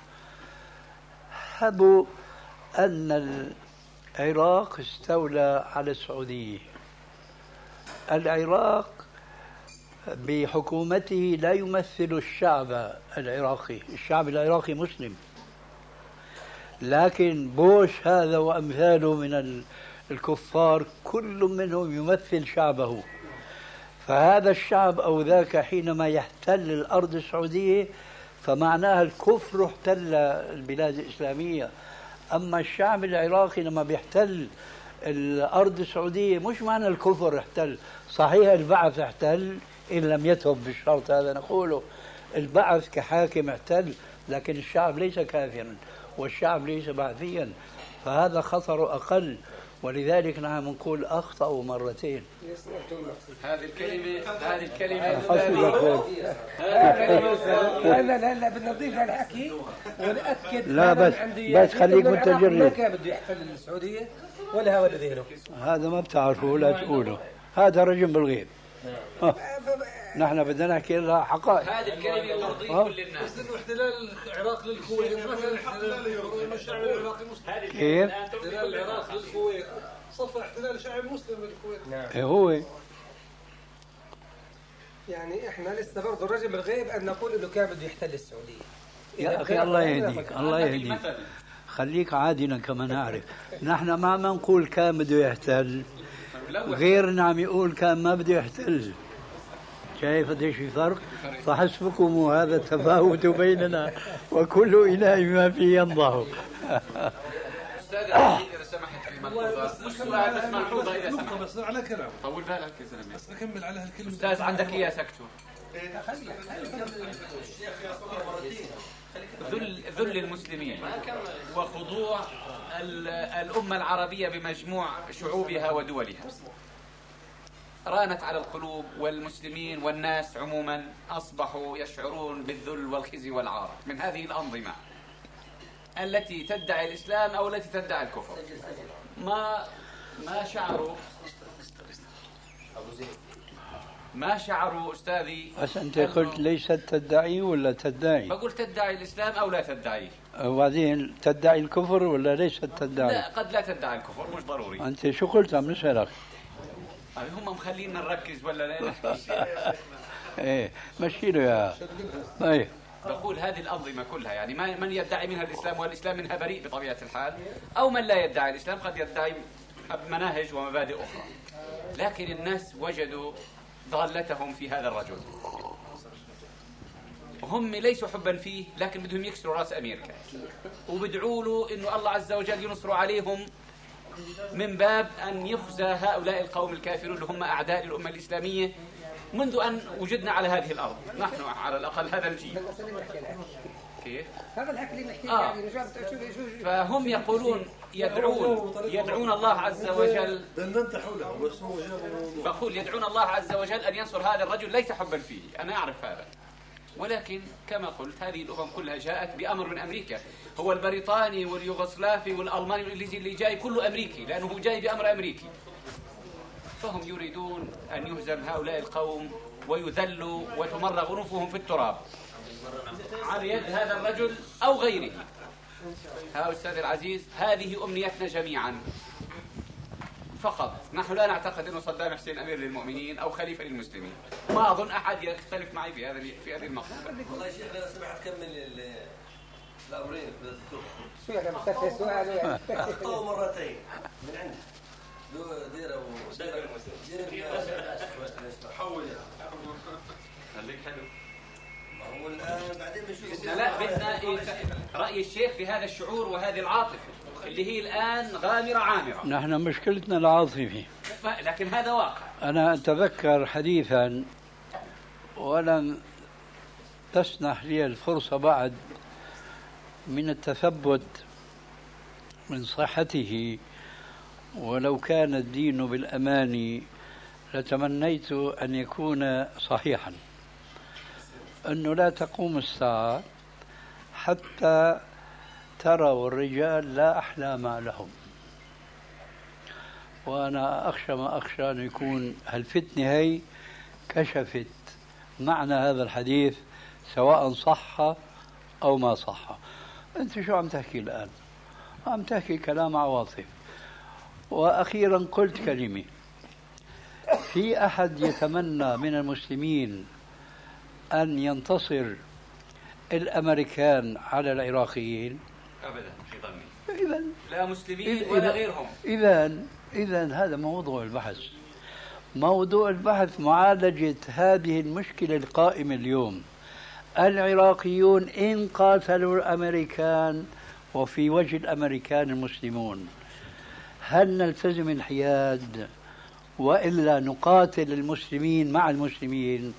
هبوا أن العراق استولى على السعودية. العراق بحكومته لا يمثل الشعب العراقي، الشعب العراقي مسلم، لكن بوش هذا وأمثاله من الكفار كل منهم يمثل شعبه. فهذا الشعب أو ذاك حينما يحتل الأرض السعودية فمعناها الكفر احتل البلاد الإسلامية. أما الشعب العراقي لما بيحتل الأرض السعودية مش معنى الكفر احتل. صحيح البعث احتل إن لم يتب بالشرط هذا نقوله، البعث كحاكم احتل، لكن الشعب ليس كافرا والشعب ليس بعثيا، فهذا خطر أقل. ولذلك نحن نقول أخطأوا مرتين. هذه الكلمة هذه الكلمة لا لا لا بدنا نضيف على الحكي ونأكد. لا بس بس خليك متجرد. ما كان بده يحتل السعودية ولا هو ذهنه. هذا ما بتعرفه لا تقوله، هذا رجم بالغيب. نحن بدنا نحكي لها حقائق. هذه الكلمة ترضي كل الناس. بس انه احتلال العراق للكويت مثلا الشعب العراقي مسلم. كيف؟ احتلال العراق للكويت صف احتلال الشعب المسلم للكويت. نعم. ايه هو يعني احنا لسه برضه الرجم بالغيب ان نقول انه كان بده يحتل السعودية. يا اخي الله يهديك، الله يهديك، خليك عادنا كما نعرف. نحن ما نقول كان بده يحتل، غيرنا عم يقول كان ما بده يحتل. شايف قديش في فرق؟ فحسبكم هذا التفاوت بيننا وكل إله ما فيه ينضح. أستاذ إذا سمحت في ملحوظة، مش سؤال بس ملحوظة إذا سمحت. بس على كلام. طول بالك يا زلمة. بس نكمل على هالكلمة. أستاذ عندك إياه سكتوا. ذل ذل المسلمين وخضوع الأمة العربية بمجموع شعوبها ودولها. رانت على القلوب، والمسلمين والناس عموما أصبحوا يشعرون بالذل والخزي والعار من هذه الأنظمة التي تدعي الإسلام أو التي تدعي الكفر. ما ما شعروا ما شعروا أستاذي. بس أنت قلت ليست تدعي ولا تدعي؟ بقول تدعي الإسلام أو لا تدعيه. وبعدين تدعي الكفر ولا ليست تدعي؟ لا، قد لا تدعي الكفر، مش ضروري. أنت شو قلت عم نسألك؟ هم مخلينا نركز ولا لا نحكي؟ ايه مشي له يا ايه. بقول هذه الأنظمة كلها يعني من يدعي منها الإسلام والإسلام منها بريء بطبيعة الحال، أو من لا يدعي الإسلام قد يدعي مناهج ومبادئ أخرى، لكن الناس وجدوا ضالتهم في هذا الرجل. هم ليسوا حبا فيه، لكن بدهم يكسروا رأس أمريكا وبدعوا له إنه الله عز وجل ينصر عليهم من باب أن يخزى هؤلاء القوم الكافرون اللي هم أعداء الأمة الإسلامية منذ أن وجدنا على هذه الأرض، نحن على الأقل هذا الجيل. كيف؟ هذا الحكي اللي نحكيه آه. يعني. فهم يقولون يدعون يدعون الله عز وجل. بقول يدعون الله عز وجل أن ينصر هذا الرجل ليس حبا فيه، أنا أعرف هذا، ولكن كما قلت هذه الأمم كلها جاءت بأمر من أمريكا. هو البريطاني واليوغوسلافي والألماني والإنجليزي اللي جاي كله أمريكي، لأنه جاي بأمر أمريكي. فهم يريدون أن يهزم هؤلاء القوم ويذلوا وتمرغ أنوفهم في التراب على يد هذا الرجل أو غيره. ها أستاذ العزيز، هذه أمنيتنا جميعا فقط. نحن لا نعتقد أنه صدام حسين أمير للمؤمنين أو خليفة للمسلمين. ما أظن أحد يختلف معي في هذا في هذه المقولة. والله يا شيخ لو سمحت كمل الأمرين شو يعني مستفيد السؤال يعني أخطأوا مرتين من عندك. لو ديره وديره ديره حول خليك حلو. هو الآن بعدين بنشوف. لا بدنا رأي الشيخ في هذا الشعور وهذه العاطفة اللي هي الآن غامرة عامرة. نحن مشكلتنا العاطفة، لكن هذا واقع. أنا أتذكر حديثا ولم تسنح لي الفرصة بعد من التثبت من صحته، ولو كان الدين بالأمان لتمنيت أن يكون صحيحا، أنه لا تقوم الساعة حتى تروا الرجال لا أحلام لهم. وأنا أخشى ما أخشى أن يكون هالفتنة هي كشفت معنى هذا الحديث سواء صح أو ما صح. أنت شو عم تحكي الآن؟ عم تحكي كلام عواطف. وأخيرا قلت كلمة، في أحد يتمنى من المسلمين أن ينتصر الأمريكان على العراقيين؟ أبدا في ظني. إذن لا مسلمين ولا غيرهم. إذن إذن هذا موضوع البحث. موضوع البحث معالجة هذه المشكلة القائمة اليوم. العراقيون إن قاتلوا الأمريكان وفي وجه الأمريكان المسلمون، هل نلتزم الحياد وإلا نقاتل المسلمين مع المسلمين؟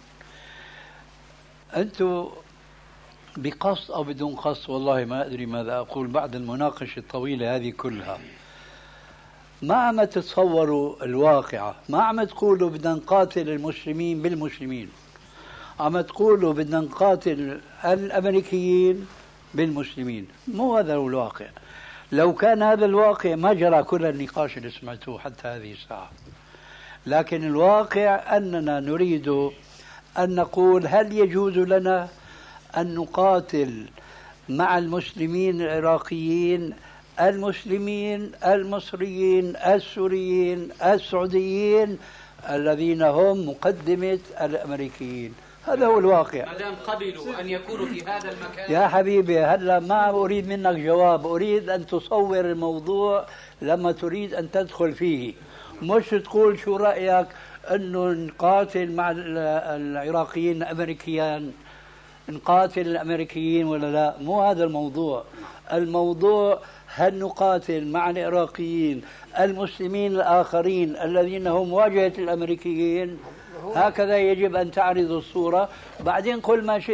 أنتم بقصد أو بدون قصد، والله ما أدري ماذا أقول بعد المناقشة الطويلة هذه كلها، ما عم تتصوروا الواقعة، ما عم تقولوا بدنا نقاتل المسلمين بالمسلمين، عم تقولوا بدنا نقاتل الأمريكيين بالمسلمين. مو هذا هو الواقع. لو كان هذا الواقع ما جرى كل النقاش اللي سمعتوه حتى هذه الساعة. لكن الواقع أننا نريد أن نقول هل يجوز لنا أن نقاتل مع المسلمين العراقيين، المسلمين المصريين السوريين السعوديين الذين هم مقدمة الأمريكيين. هذا هو الواقع. ما دام قبلوا أن يكونوا في هذا المكان. يا حبيبي هلا ما أريد منك جواب، أريد أن تصور الموضوع لما تريد أن تدخل فيه، مش تقول شو رأيك أنه نقاتل مع العراقيين الأمريكيين، نقاتل الأمريكيين ولا لا. مو هذا الموضوع. الموضوع هل نقاتل مع العراقيين المسلمين الآخرين الذين هم واجهة الأمريكيين. هكذا يجب أن تعرض الصورة. بعدين قل ما شئت.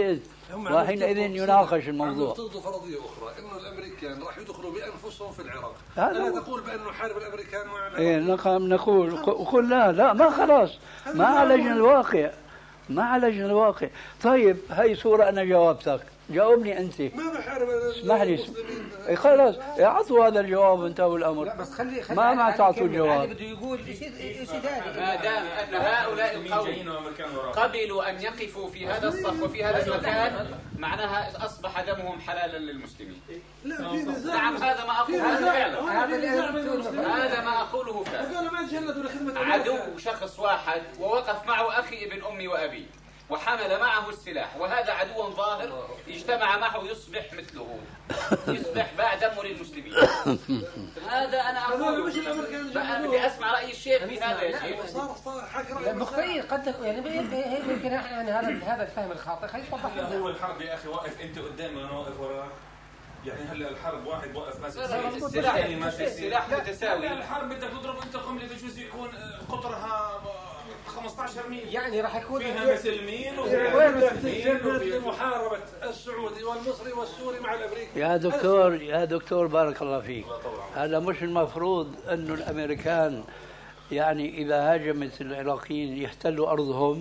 وحينئذ يناقش الموضوع. يفترضوا فرضية أخرى إنه الأمريكان راح يدخلوا بأنفسهم في العراق. هذا ألا تقول بأنه حارب الأمريكان مع إيه نقول نقول وقل لا لا ما خلاص ما عالجنا الواقع ما عالجنا الواقع. طيب هاي صورة أنا جاوبتك، جاوبني أنت. ما بحارب اسمح لي إيه خلاص اعطوا هذا الجواب انتهوا الأمر. لا بس خلي خلي ما ما تعطوا الجواب. بده يقول شيء شيء ثاني. ما دام أن هؤلاء القوم قبلوا أن يقفوا في هذا الصف وفي هذا المكان معناها أصبح دمهم حلالا للمسلمين. نعم هذا ما أقوله فعلا. هذا ما أقوله فعلا. عدو شخص واحد ووقف معه أخي ابن أمي وأبي وحمل معه السلاح، وهذا عدو ظاهر اجتمع معه يصبح مثله، يصبح باع دمه للمسلمين. هذا أنا أقول. أنا بدي أسمع رأي الشيخ في هذا يا شيخ. مخطئ قد يعني يمكن يعني هذا هذا الفهم الخاطئ. خلينا نوضح له. هو الحرب يا أخي واقف أنت قدامي وأنا واقف وراك. يعني هلا الحرب واحد واقف ماسك السلاح السلاح متساوي. الحرب بدك تضرب أنت قنبلة بجوز يكون قطرها خمسة عشر ميل، يعني راح يكون فيها مسلمين وفي محاربة السعودي والمصري والسوري مع الأمريكي. يا دكتور يا دكتور بارك الله فيك، هذا مش المفروض أنه الأمريكان يعني إذا هاجمت العراقيين يحتلوا أرضهم؟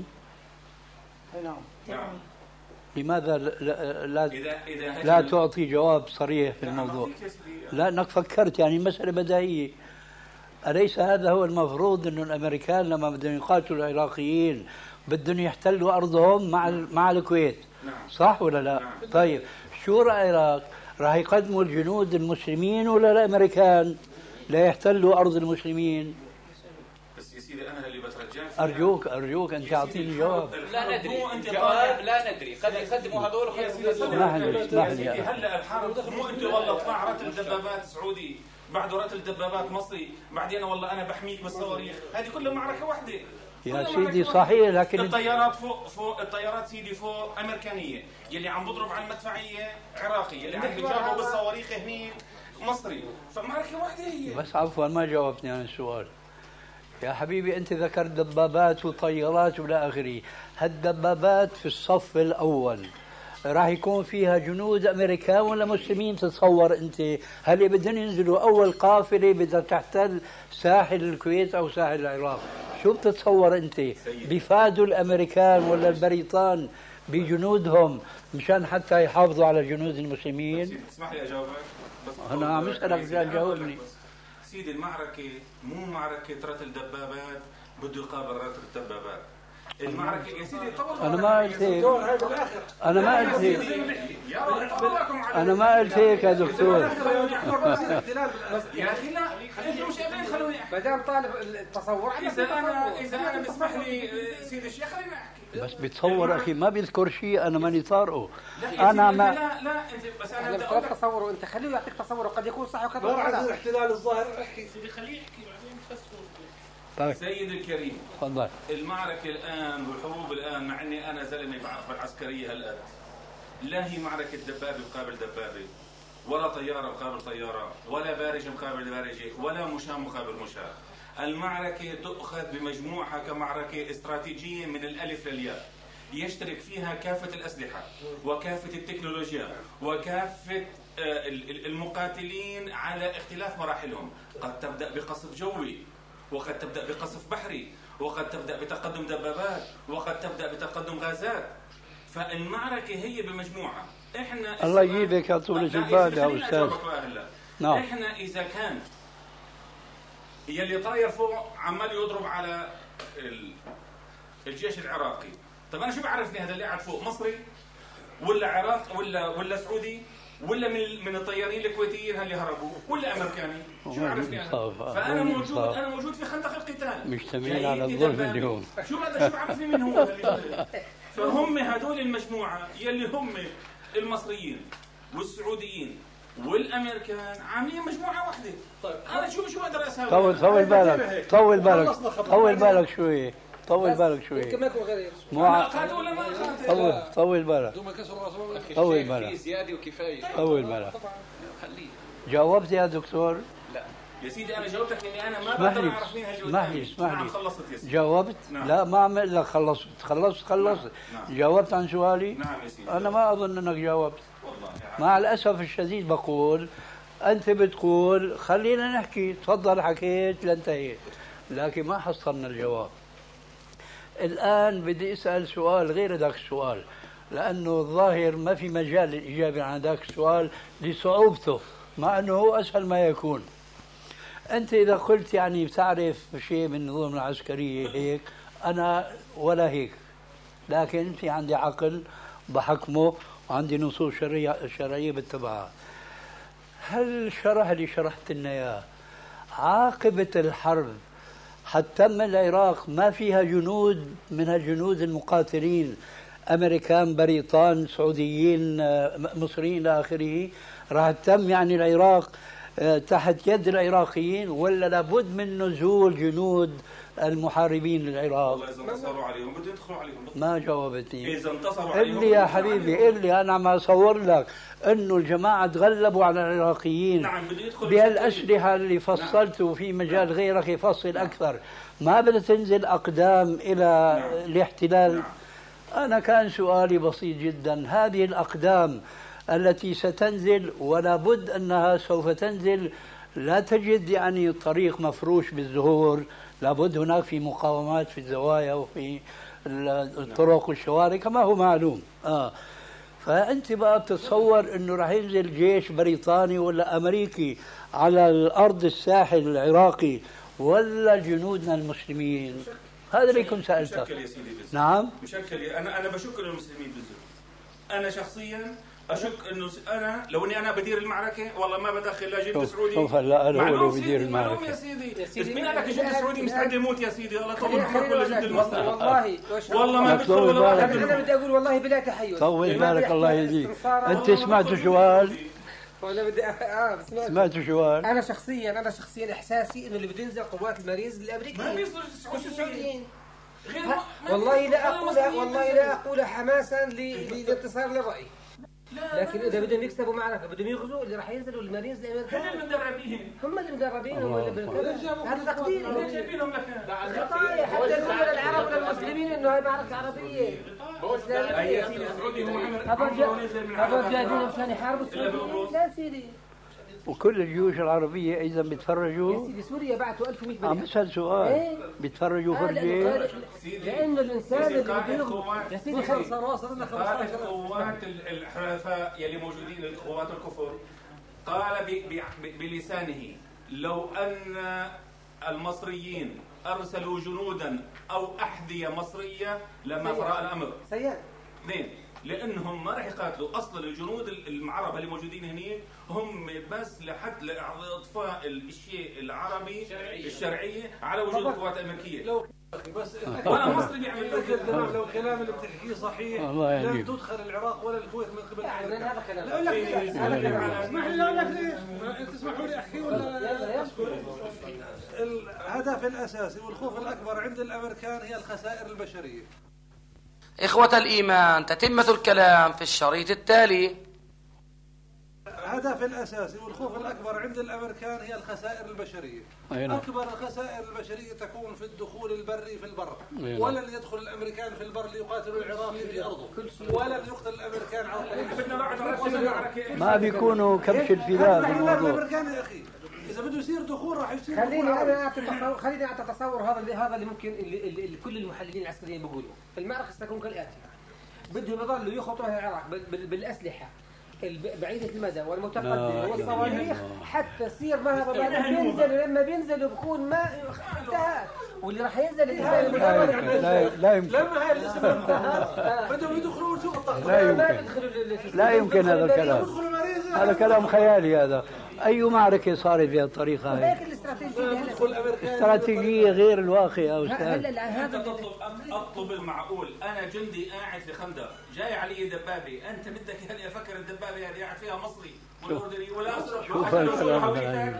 نعم. لماذا لا لا, إذا إذا لا تعطي جواب صريح في الموضوع؟ لا انك فكرت يعني مسألة بديهية. أليس هذا هو المفروض أنه الأمريكان لما بدهم يقاتلوا العراقيين بدهم يحتلوا أرضهم مع مع الكويت؟ نعم. صح ولا لا؟ نعم. طيب شو العراق راح يقدموا الجنود المسلمين ولا الأمريكان لا يحتلوا أرض المسلمين؟ بس يا سيدي أنا اللي بترجاك أرجوك أرجوك أن تعطيني جواب. لا ندري جواب لا ندري قد يقدموا هذول اسمح لي اسمح لي هلا الحرب مو أنت والله طلع رتل دبابات سعودي بعده رتل دبابات مصري بعدين والله أنا بحميك بالصواريخ، هذه كلها معركة واحدة يا سيدي. صحيح لكن الطيارات فوق فوق الطيارات سيدي فوق أمريكانية، يلي عم بضرب على المدفعية عراقي، يلي عم بيجابوا بالصواريخ هني مصري، فمعركة واحدة هي. بس عفوا ما جاوبتني عن السؤال يا حبيبي. أنت ذكرت دبابات وطيارات ولا آخره. هالدبابات في الصف الأول راح يكون فيها جنود أمريكان ولا مسلمين؟ تتصور أنت هل بدهم ينزلوا أول قافلة بدها تحتل ساحل الكويت أو ساحل العراق؟ شو بتتصور أنت؟ بيفادوا الأمريكان ولا البريطان بجنودهم مشان حتى يحافظوا على جنود المسلمين؟ اسمح لي أجاوبك. أنا عم أسألك مشان تجاوبني. سيدي المعركة مو معركة رتل دبابات بده يقابل رتل دبابات. المعركة يا سيدي طول أنا ما قلت هيك. أنا ما قلت هيك. أنا ما قلت هيك يا دكتور. يا أخي لا أنتم مش قادرين خلوني أحكي. ما دام طالب التصور إذا أنا إذا أنا بسمح لي سيدي الشيخ خليني أحكي. بس بتصور أخي ما بيذكر شيء أنا ماني طارقه. أنا ما لا لا أنت بس أنا بدي أقول تصور وأنت خليه يعطيك تصور قد يكون صح وقد يكون غلط. الاحتلال الظاهر احكي سيدي خليه يحكي بعدين تفسره. طيب. سيدي الكريم تفضل. المعركة الآن والحروب الآن مع أني أنا زلمة بعرف العسكرية هالقد لا هي معركة دبابة مقابل دبابة ولا طيارة مقابل طيارة ولا بارجة مقابل بارجة ولا مشاة مقابل مشاة. المعركة تؤخذ بمجموعها كمعركة استراتيجية من الألف للياء يشترك فيها كافة الأسلحة وكافة التكنولوجيا وكافة المقاتلين على اختلاف مراحلهم. قد تبدأ بقصف جوي وقد تبدأ بقصف بحري وقد تبدأ بتقدم دبابات وقد تبدأ بتقدم غازات. فالمعركة هي بمجموعة. احنا الله يجيبك يا طولة البال يا أستاذ. نعم. احنا إذا كان يلي طاير فوق عمال يضرب على الجيش العراقي، طب أنا شو بعرفني هذا اللي قاعد فوق مصري ولا عراق ولا ولا سعودي ولا من من الطيارين الكويتيين اللي هربوا ولا امريكاني؟ شو عرفني انا؟ فانا موجود انا موجود في خندق القتال مجتمعين على الظلم اليوم. شو هذا؟ شو عرفني من هو اللي فهم هذول المجموعه يلي هم المصريين والسعوديين والامريكان عاملين مجموعه واحده. طيب انا شو شو اقدر اسوي؟ طول طول بالك طول بالك طول بالك شوي طول بالك شوي. يمكن ما يكون غير مو طول طول بالك طول بالك في زياده وكفايه. طول بالك. خليه. جاوبت يا دكتور؟ لا يا سيدي انا جاوبتك اني انا ما اسمح بقدر لي اعرف مين هالجواب. اسمح لي اسمح نعم لي خلصت يا سيدي. جاوبت؟ نعم. لا ما عم اقول لك خلصت خلصت خلصت نعم. نعم. جاوبت عن سؤالي؟ نعم يا سيدي. انا ما اظن انك جاوبت. والله مع الاسف الشديد بقول انت بتقول خلينا نحكي، تفضل حكيت لانتهيت، لكن ما حصلنا الجواب. الان بدي اسال سؤال غير ذاك السؤال، لانه الظاهر ما في مجال للاجابه عن ذاك السؤال لصعوبته، مع انه هو اسهل ما يكون. انت اذا قلت يعني بتعرف شيء من النظم العسكريه هيك، انا ولا هيك، لكن في عندي عقل بحكمه وعندي نصوص شرعيه شرعيه بتبعها. هل شرح اللي شرحت لنا اياه عاقبه الحرب حتم العراق ما فيها جنود من الجنود المقاتلين امريكان بريطان سعوديين مصريين الى اخره، راح تم يعني العراق تحت يد العراقيين، ولا لابد من نزول جنود المحاربين للعراق؟ والله اذا انتصروا عليهم بده يدخلوا عليهم. ما جاوبتني. اذا انتصروا قل عليهم لي يا حبيبي قل لي، انا عم اصور لك انه الجماعه تغلبوا على العراقيين. نعم بده يدخل بهالاسلحه اللي فصلته في مجال غيرك يفصل اكثر، ما بدها تنزل اقدام الى نعم. الاحتلال. نعم. انا كان سؤالي بسيط جدا، هذه الاقدام التي ستنزل ولا بد انها سوف تنزل، لا تجد يعني طريق مفروش بالزهور، لابد هناك في مقاومات في الزوايا وفي الطرق والشوارع كما هو معلوم. اه فانت بقى بتتصور انه راح ينزل جيش بريطاني ولا امريكي على الارض الساحل العراقي ولا جنودنا المسلمين؟ هذا اللي كنت سالته. مشكل يا سيدي بس. نعم مشكل. انا انا بشك انه المسلمين بينزلوا. انا شخصيا اشك انه انا لو اني انا بدير المعركه والله ما بدخل لا جند سعودي. شوف هلا انا هو اللي بدير المعركه يا سيدي. بس مين قال لك الجند السعودي مستعد يموت يا سيدي؟ الله طول عمرك ولا جند المصري. والله والله ما بدخل ولا واحد. انا بدي اقول والله بلا تحيز. طول بالك الله يهديك. انت سمعت سؤال؟ ولا بدي اه سمعت سؤال؟ انا شخصيا انا شخصيا احساسي انه اللي بده ينزل قوات المارينز الامريكيه ما بيصير السعوديين. والله لا اقول والله لا اقول حماسا للانتصار للراي، لكن اذا بدهم يكسبوا معركه بدهم يغزوا اللي راح ينزلوا المارينز الامريكان. هم المدربين هم اللي مدربين هم اللي هذا تقديري. هم جايبينهم لك خطايا حتى يقولوا للعرب وللمسلمين انه هاي معركه عربيه اسلاميه. هذول جايبينهم مشان يحاربوا السعوديين. لا سيدي وكل الجيوش العربية إذا بيتفرجوا يا سيدي سوريا بعثوا ألف ومئة عم بسأل سؤال ايه؟ بيتفرجوا في الجيش لأنه الإنسان اللي بده يا سيدي خلص صار وصلنا خمسطعش القوات الحلفاء يلي موجودين القوات الكفر قال بلسانه لو أن المصريين أرسلوا جنودا أو أحذية مصرية لما فرأ الأمر. سيئ اثنين لانهم ما راح يقاتلوا اصلا الجنود المعربه اللي موجودين هنيك هم بس لحد لاطفاء الشيء العربي الشرعيه على وجود القوات الامريكيه. لو بس وانا مصري بيعمل لو الكلام اللي بتحكيه صحيح لن تدخل العراق ولا الكويت من قبل هذا كلام. لا لك هذا كلام. اسمح لي اقول لك ليش تسمحوا لي احكي ولا اسكت؟ الهدف الاساسي والخوف الاكبر عند الامريكان هي الخسائر البشريه. إخوة الإيمان تتمة الكلام في الشريط التالي. الهدف الأساسي والخوف الأكبر عند الأمريكان هي الخسائر البشرية. أينا. أكبر الخسائر البشرية تكون في الدخول البري في البر. أينا. ولن يدخل الأمريكان في البر ليقاتلوا العراقي في أرضه، ولن يقتل الأمريكان على ما بيكونوا كبش الفداء في الموضوع. الأمريكان يا أخي إذا بده يصير دخول راح يصير خليني أنا أعطي تصور خليني أعطي تصور هذا اللي هذا اللي ممكن اللي, اللي كل المحللين العسكريين بيقولوا. المعركة ستكون كالآتي: بدهم يضلوا يخطوا العراق بالأسلحة بعيدة المدى والمتقدمة والصواريخ حتى يصير ما بينزل لما بينزلوا بكون ما انتهى، واللي راح ينزل الإنسان لا لا يمكن لما هاي الاسم انتهى بدهم يدخلوا سوق الطاقة. لا يمكن لا يمكن هذا الكلام، هذا كلام خيالي. هذا أي معركة صارت بهالطريقة هاي؟ استراتيجية غير الواقع يا أستاذ. أطلب أطلب المعقول. أنا جندي قاعد في خندق جاي علي دبابة، أنت بدك يعني أفكر الدبابة هذه قاعد فيها مصري والأردني ولا أصرف شوف الكلام هذا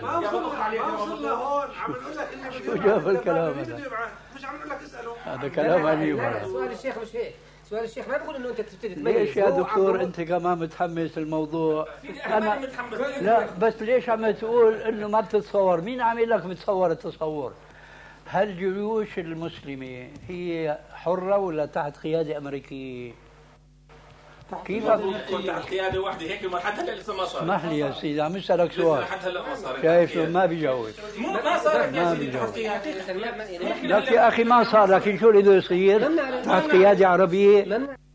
شو جاب الكلام هذا؟ مش عم نقول لك اسأله. هذا كلام عجيب. لا سؤال الشيخ مش هيك، سؤال الشيخ ما بقول انه انت تبتدي تميز. ليش يا دكتور انت كمان متحمس الموضوع؟ انا لا بس ليش عم تقول انه ما بتتصور؟ مين عم يقول لك بتصور التصور؟ هل الجيوش المسلمه هي حره ولا تحت قياده امريكيه؟ كيف تكون تحت قياده واحده هيك ما حتى هلا لسه ما صار. اسمح لي يا سيدي عم اسالك سؤال. حتى هلا ما صار. شايف ما بيجاوب. مو ما صار ما بيجاوب. لك يا اخي ما صار لكن شو اللي بده يصير؟ تحت قياده عربيه